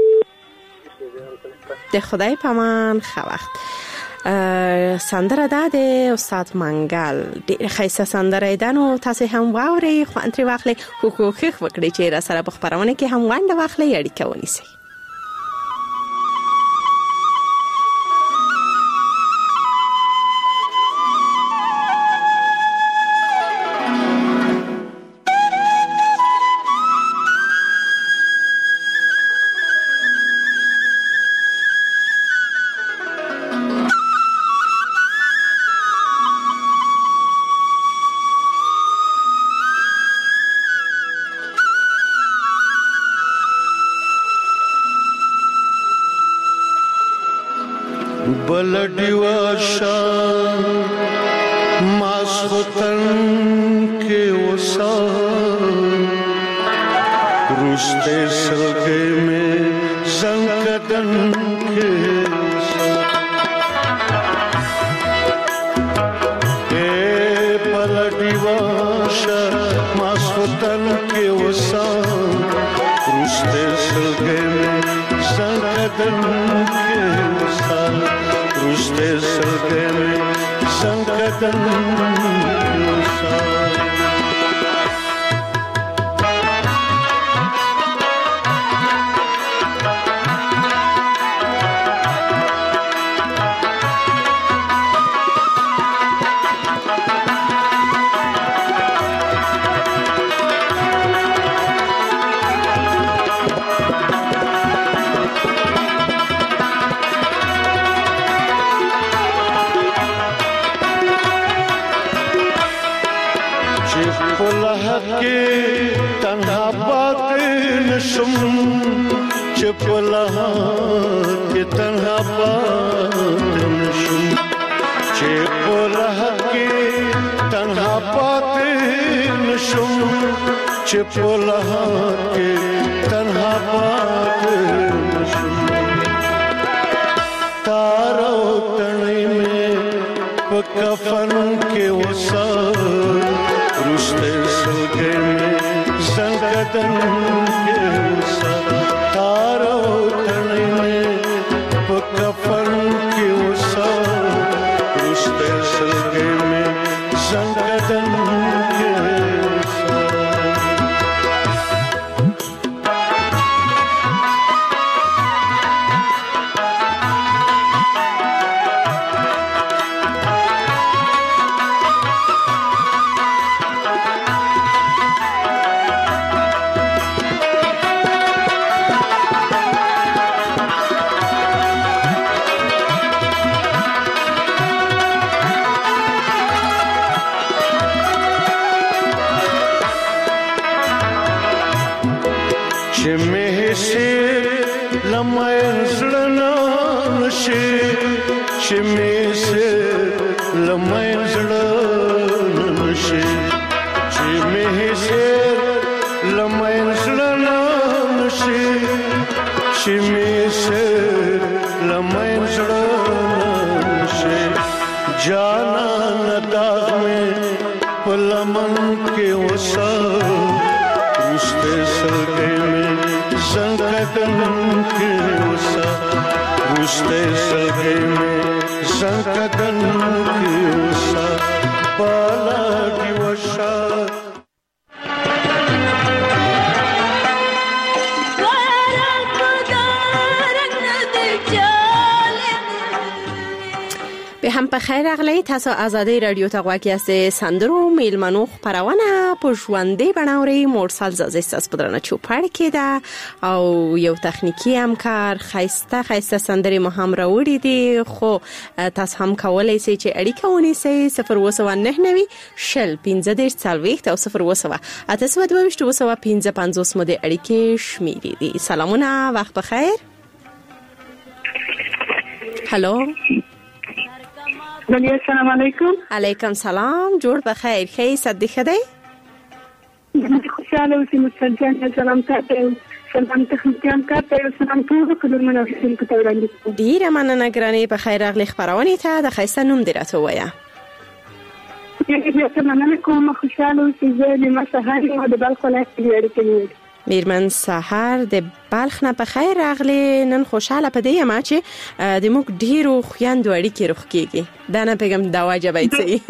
د خدای پامان. خو وخت سندره ده د استاد منګل ډېر ښایسته سندره ده نو تاسو هم واورئ خو انتري واخلئ کوکوخ وکړئ چې را سره په خبرونه کې هم ونده واخلئ اړیکه ونیسئ. بلډي واشا ماسوتن کې وسا روسته سلګې مې زنګدن کې وسا اے بلډي واشا ماسوتن کې وسا روسته سلګې مې زنګدن کې وسا روسته سلګې مې زنګدن کې وسا تنها پاتې نشم چې په لحد کې تنها پاتې نشم چې په لحد کې تنها پاتې نشم چې په لحد کې تنها پاتې نشم تارو تڼۍ مې په کفن کې وسا روسته سلګې مې زنګدن کې وسا تارو تڼۍ مې په کفن کې وسا روسته سلګې مې زنګ می سے لمن زړه نشي چې می سے لمن زړه نشي چې می سے لمن زړه نشي جانا نداغ میں پلمن کے وسا رشتے سلگے میں زنکدن کے وسا رشتے سلگے میں زنکدن کے وسا بالا کی وشا به هم په خیر راغلی. تاسو آزادۍ رادیو ته غواړئ چې سندرو میلمنو خبرونه په ژوندۍ بڼه مرسل زازي ستاسو په درنه چوپړ کې ده او یو تخنیکی همکار خیسته خیسته سندرې مو هم راوړي دي، خو تاسو هم کولای شئ چې اړیکه ونیسئ صفر اووه سوه نهه نوي شل پنځه دېرش څلوېښت او صفر اووه سوه اته سوه دوه ویشت اووه سوه پنځه پنځوس مو د اړیکې شمیرې دي. سلامونه، وخت بخیر. هلو بله، السلام علیکم. علیکم سلام، جوړ بخیر. خی صدیقه دی؟ خوشاله اوسئ مستجان. سلام تاسو سلام تخنیکان کارته سلام ټول قدرمنو اوسئ کو ته وړاندې کوم. ډیره مننه ګرانې. په خیر راغلی خبرونه ته د خیسته نوم دی راته وایه. ډیره مننه کوم. خوشاله اوسئ. زه د مسهر او د بلخ ولایت کې اړیکې میرمن سحر د بلخ نه په خیر راغلی. نن خوشاله پدې یم چې د موږ ډیرو خويندو اړیکې روخ کېږي. دا نه پیغام دا واجب دی.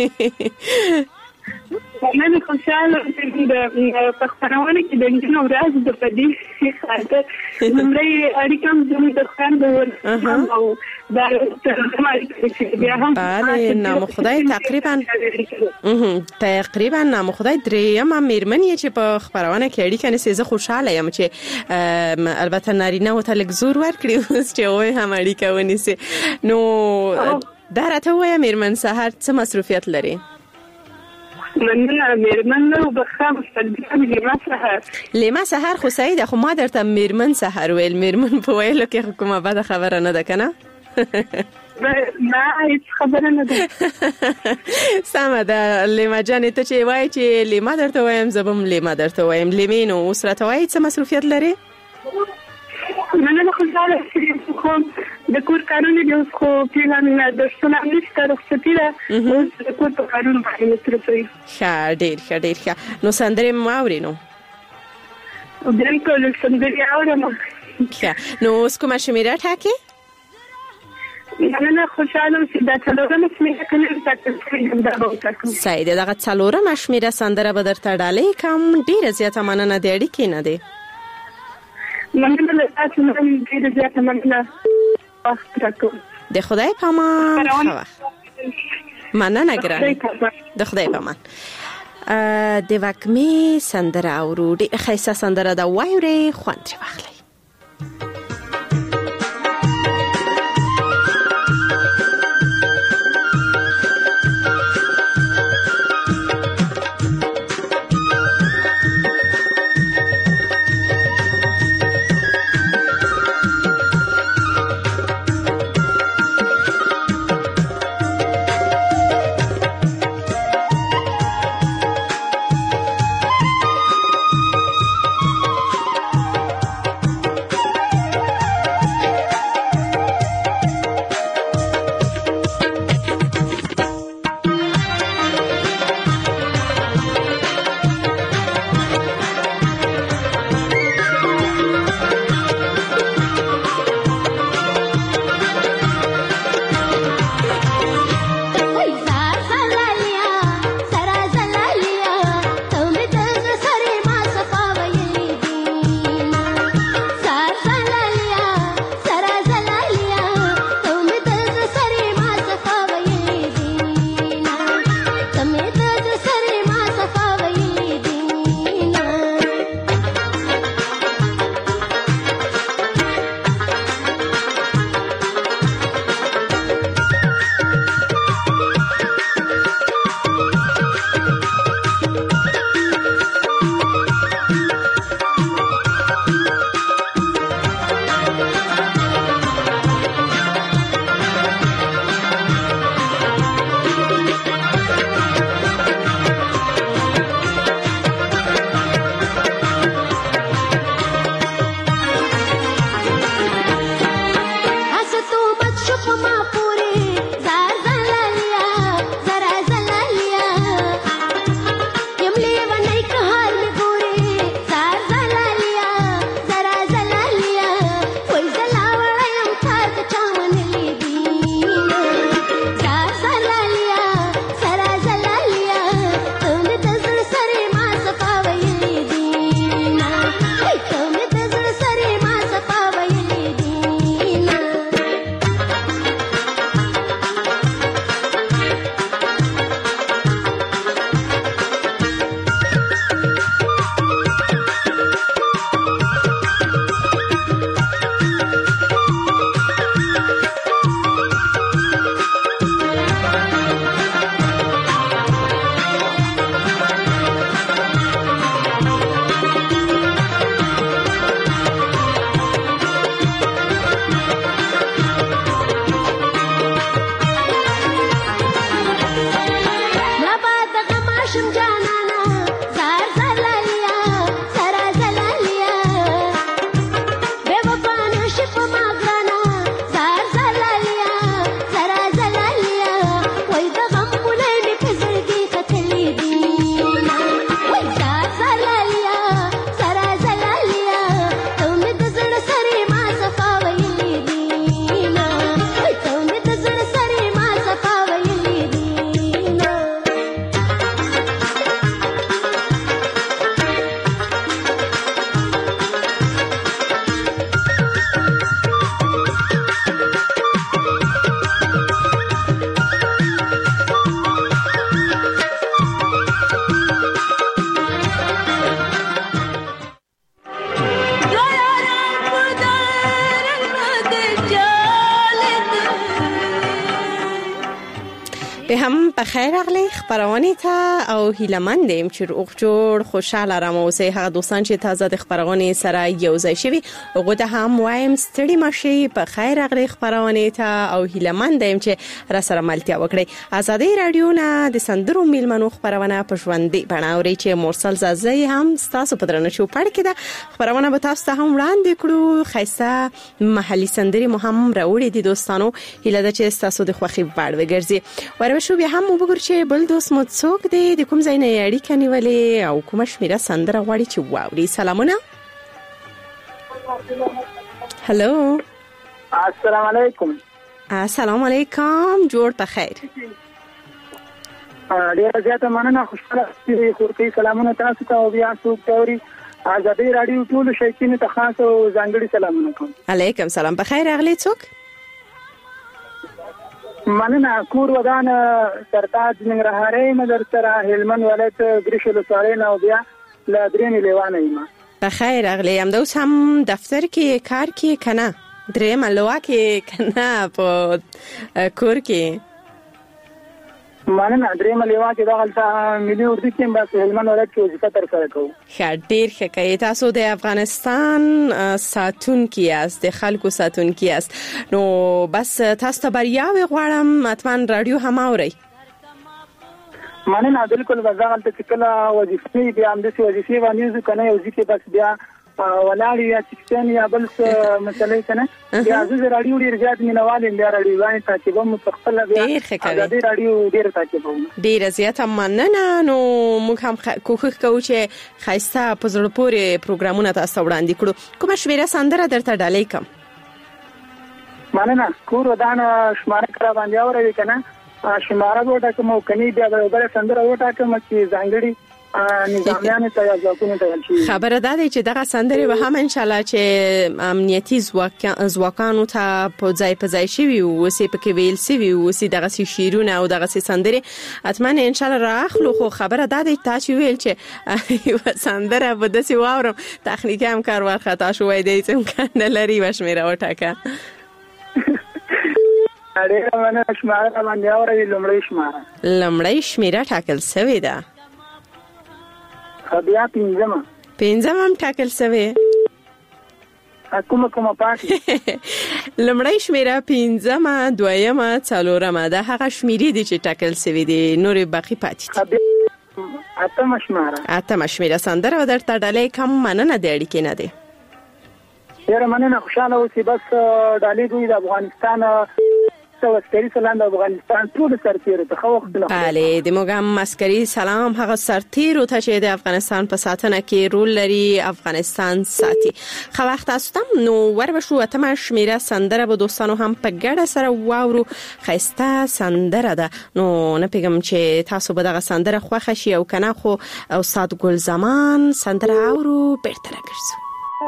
نن خوشاله د پښتنوالي کې د نن ورځ د پدې خاطر زموږ اړیکم زموږ د خويندو او دا بله نام خدای تقریبا تقریبا نام خدای دریم میرمن یې چې په خبرونه کې اړیکه نسي. زه خوشاله یم چې البته نارینه او ته لږ زور ورکړي اوس چې وای هم اړیکه ونیسي. نو دا راته وایه میرمن سحر څه مصروفیت لري؟ مننه میرمن نو بخام مستقبل لیما سحر. لیما سحر خو سعیده، خو ما درته میرمن سحر ویل. میرمن په ویلو کې کومه بده خبره نه ده کنه؟ نه هیڅ خبره نه ده. سمه ده لیما جانې، ته چې وایي چې لیما درته وایم زه به هم لیما درته وایم. لیمې نو اوس راته وایي څه مصروفیت لري؟ مننه خوشاله خو د کور کارونه دي اوس خو پیلان درسونه نشته، رخصتي ده اوس د کور په کارونه باندې مصروف یم. ښه، ډېر ښه ډېر ښه. نو سندرې مو اورې نو؟ بالکل سندرې اورم. ښه، نو اوس کومه شمېره ټاکې؟ مننه خوشاله اوسئ. دا څلورمه شمېره که نه وي ټاکل شوې دا به وټاکم. صحیح دی. دغه څلورمه شمېره سندره به درته ډالۍ کړم. ډېره زیاته مننه د اړیکې نه دی. مننه له تاسو نه ډېره زیاته مننه. وخت راکوم. د خدای په امان. ښه وخت. مننه ګرانې. د خدای په امان. د وږمې سندره اورو. ډېره ښایسته سندره ده، واورئ، خوند ترې واخلئ. به هم بخیر اغلی خبرونه ته او هیلمندیم چې روغ جوړ خوشاله را موسی هغه دوستان چې تازه د خبرونه سره یو ځای شوي هغه د هم وایم ستړي مشي بخیر اغلی خبرونه ته او هیلمندیم چې را سره ملتیا وکړي. آزادی رادیو نه د سندرو میلمنو خبرونه په ژوندۍ بڼه اوري چې مرسل زازي هم تاسو په درنه شو پړ کې ده خبرونه به تاسو ته هم وړاندې کړو. خیسه محلي سندري مو هم راوړي دي دوستانو هیله ده چې تاسو د خوخي وړ وګرځي. ورشو بیا هم وګور چې بل دوست مو څوک دی د کوم ځای نه اړیکه نیولې او کوم شمیره سندره غواړي چې واوري. سلامونه. هلو السلام علیکم. السلام علیکم. جوړ په خیر. ډیره زیاته مننه. خوشاله سپیری خورتي سلامونه تاسو ته او بیا څوک توري آزادی رادیو ټول شایقین ته خاص او ځانګړي سلامونه کوم. علیکم سلام. په خیر اغلی څوک؟ مننه. کور ودان سرتاج ننګرهاري مدر سره هلمند ولایت ګریشل سارین او بیا لا درېنی لیوانه یم. په خیر اغلی هم دوس هم دفتر کې کار کې کنه درېم لوا کې کنه په کور کې مننه. درېم لیوا کې دغلته ملي اردو کې بس هلمند ولایت کې وظیفه تر سره کوم. ډیر ښه کوي. تاسو د افغانستان ساتون کې یاست د خلکو ساتون کې یاست نو بس تاسو ته بریاوي غواړم اتمن رادیو هم اوري. مننه. بالکل وزارت چې کله وظیفه بیا هم د وظیفه باندې کنه یو ځکه بس بیا ولاړ یا چې یا بل څه مسلې کنه بیا د رادیو ډیر زیات مینوالین بیا رادیو باندې تعقیبوم مستقله بیا د رادیو ډیر تعقیبوم. ډیر زیات مننه. نو موږ هم کوښښ کوو چې خاصه په زړه پورې پروګرامونه تاسو وړاندې کړو. کومه شمیره سندره درته ډالۍ کوم؟ مننه. کور ودان شماره کرا باندې اوري کنه شماره وټا کوم کني بیا بل سندره وټا کوم چې ځانګړي نظامیان ته یا ځواکونو ته ولشي. خبره ده چې دغه سندره به هم ان شاء الله چې امنیتي ځواکانو ته په ځای په ځای شي او سي پکې ویل سي او سي دغه سي شیرونه او دغه سي سندره اتمنه ان شاء الله راخلو. خو خبره ده چې تاسو ویل چې یو سندره به د سي واورم تخنیکی هم کار ورختا شوې دي چې امکان لري واش میرا وټاکه. اړه باندې شماره باندې اوري لمړی شماره لمړی شمیره ټاکل شوې ده. بیا پینځم پینځم هم ټاکل شوی. کومه کومه پاتې لمړی شمیره پینځم دویمه څلورمه ده هغه شمیرې دي چې ټاکل شوی دي نور باقی پاتې دي. اتمه شمیره اتمه شمیره سندره درته ډالۍ کوم. مننه د اړیکې نه دی. ډیره مننه. خوشاله اوسئ. بس ډالۍ دوی د افغانستان عسکري سلام د افغانستان ټول سرتیرو ته خو وخت نه. بله د موږ هم عسکري سلام هغه سرتیرو ته چې د افغانستان په ساتنه کې رول لري افغانستان ساتي. خو وخت تاسو ته نو ور بشو اتمه شمیره سندره به دوستانو هم په ګډه سره واورو. خسته سندره ده نو نه پیغام چې تاسو به دغه سندره خوښ شي او کنه خو استاد ګل زمان سندره اورو بیرته راګرځو.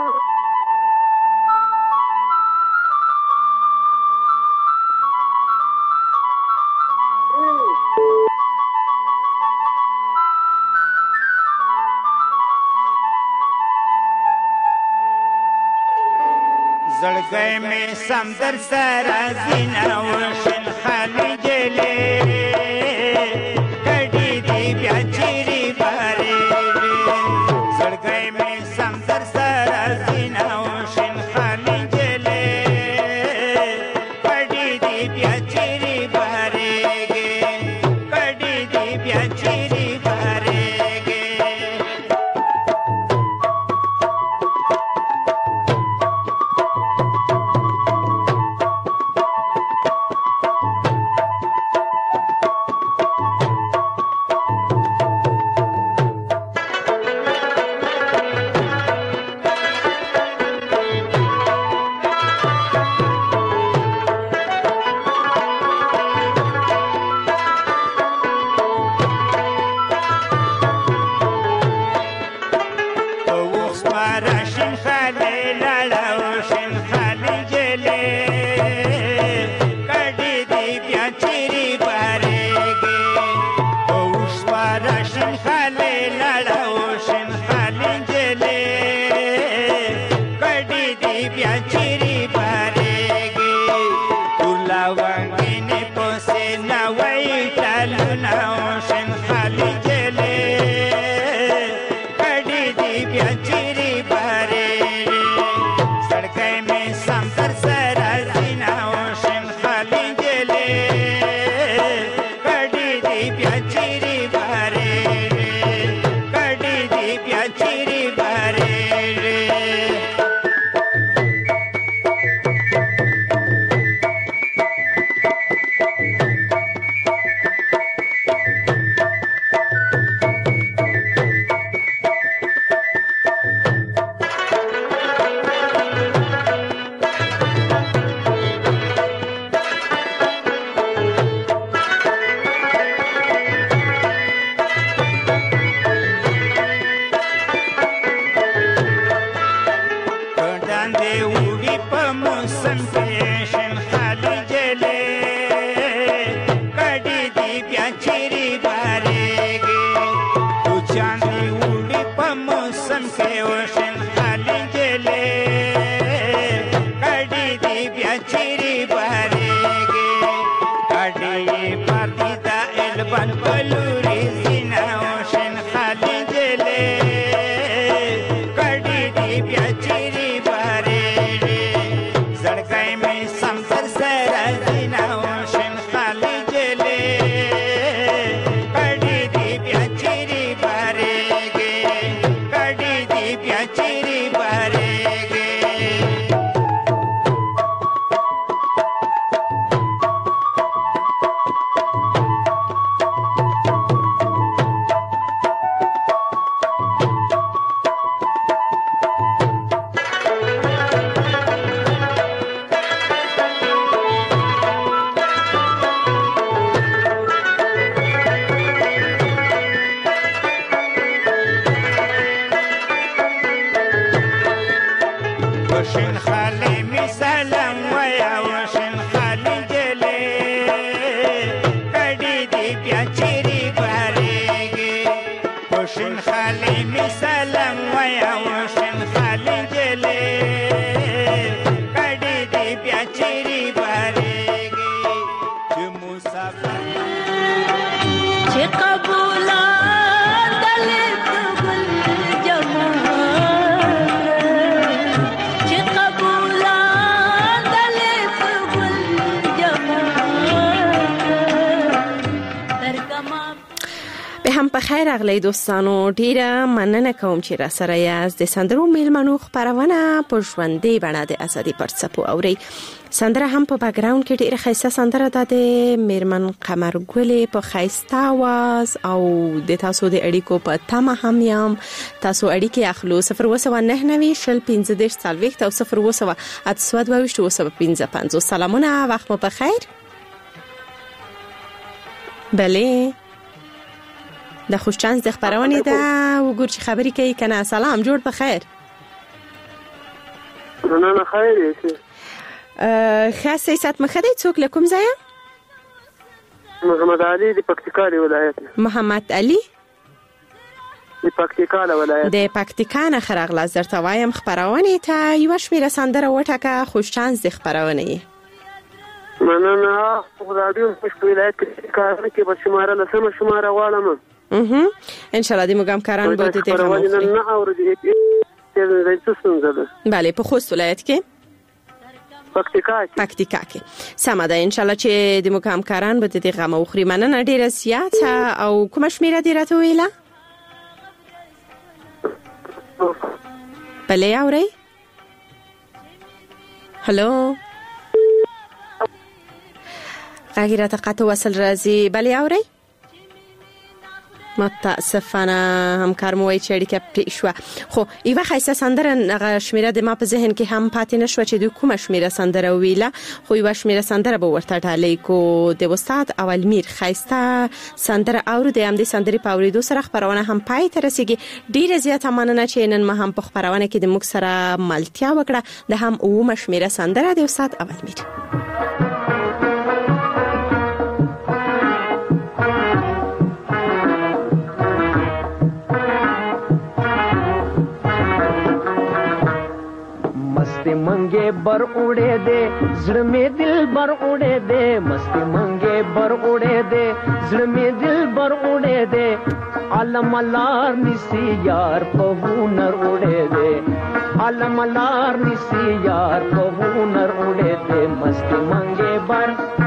زړګی مې سمندر سره زینه وشن خالي جلې کډې دی بیا چیرې بارې زړګی مې سمندر سره زینه وشن خالي جلې کډې دی بیا چیرې بارې کډې دی بیا چیرې بارې ګلونه شین خالي جلې کډې دی بیا چیرې بارې سړکې مې سم تر سره سینا شین خالي جلې کډې دی بیا چیرې بارې کډې دی بیا چیرې بارې خیر اغلی دوستانو ډیره مننه کوم چې را سره یاست د سندرو میلمنو خبرونه په ژوندۍ بڼه د ازادي پر څپو اوري سندره هم په بیکګراوند کې ډیره ښایسته سندره ده د میرمن قمر ګلې په ښایسته आवाज او د تاسو د اړیکو په تمه هم یم تاسو اړیکې اخلو صفر اووه سوه نهه نوي شل پنځه دېرش څلوېښت او صفر اووه سوه اته سوه دوه ویشت اووه سوه پنځه پنځوس سلامونه وخت مو په خیر بله د خوشچانس د خبرونه ده وګور چې خبرې کوي کنه سلام جوړ په خیر نه نه خیر یې خاصه سات مخدی څوک لکم ځای محمد علي د پکتیکا ولایت محمد علي د پکتیکا ولایت د پکتیکا نه خرغلا زرته وایم خبرونه ته یو شمیره سندره وټکه خوشچانس د خبرونه یې مننه خو رادیو په ولایت کې کار کې به شماره لسمه شماره غواړم اها ان شاء الله د مګامکاران به د دې خبرونه نه اوري بله په خوست ولایت کې پکتیکا کې پکتیکا کې سم ده ان شاء الله چې د مګامکاران به د دې غم او خوري مننه ډیره زیاته او کوم شمیره دی راته ویله بله اوري هالو غیره تقاطع وصل راځي بله اوري متاسفانه همکار مو وایي چې اړیکه پرې شوه خو یوه ښایسته سندره هغه شمیره د ما په ذهن کې هم پاتې نه شوه چې دوی کومه شمیره سندره وویله خو یوه شمیره سندره به ورته ډالۍ کو د استاد اولمیر ښایسته سندره اورو د همدې سندرې په اورېدو سره خپرونه هم پای ته رسېږي ډېره زیاته مننه چې نن ما هم په خپرونه کې د موږ سره ملتیا وکړه د هم اوومه شمیره سندره د استاد اولمیر मंगे बर उड़े दे जड़ में दिल बर उड़े दे मस्ती मंगे بر اڑے دے زړه مې دل بر اڑے دے علم لار نسی یار په هنر اڑے دے علم لار نسی یار په هنر اڑے دے مستی منګے بر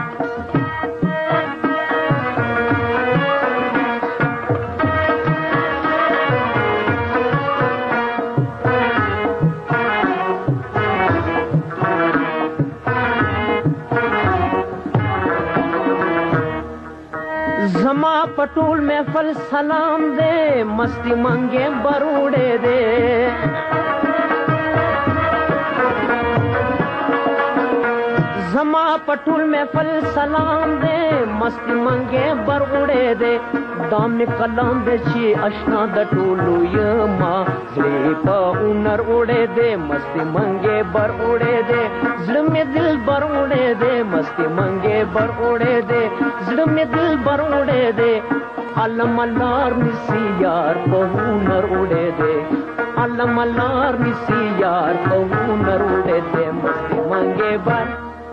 زما پټول محفل سلام دے مستی منگے بروڑے دے زما پټول محفل سلام دے مستی منگے بروڑے دے دام نے کلام دے چی اشنا د ټولو یما زړه په اونر اڑے دے مستی منگے بر اڑے دے زړه مې دل بر اڑے دے مستی منگے بر اڑے دے زړه مې دل بر اڑے دے علم لار نسی یار په اونر اڑے دے علم لار نسی یار په اونر اڑے دے مستی منگے بر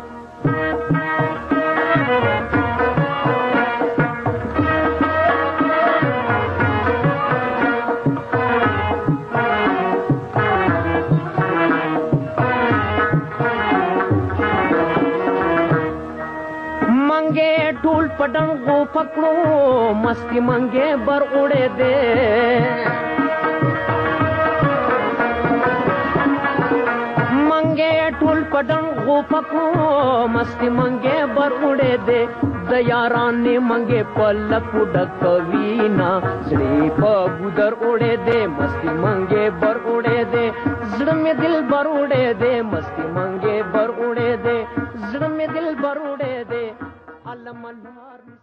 ټول پډنګو پکړو مستی منګې بر اڑے دے منګې ټول پډنګو پکړو مستی منګې بر اڑے دے د یاران نے منګې پلک ډکوینا زړه په ګودر اڑے دے مستی منګې بر اڑے دے زړه مې دل بر اڑے دے مستی منګې بر اڑے دے زړه مې دل بر اڑے دے علم لار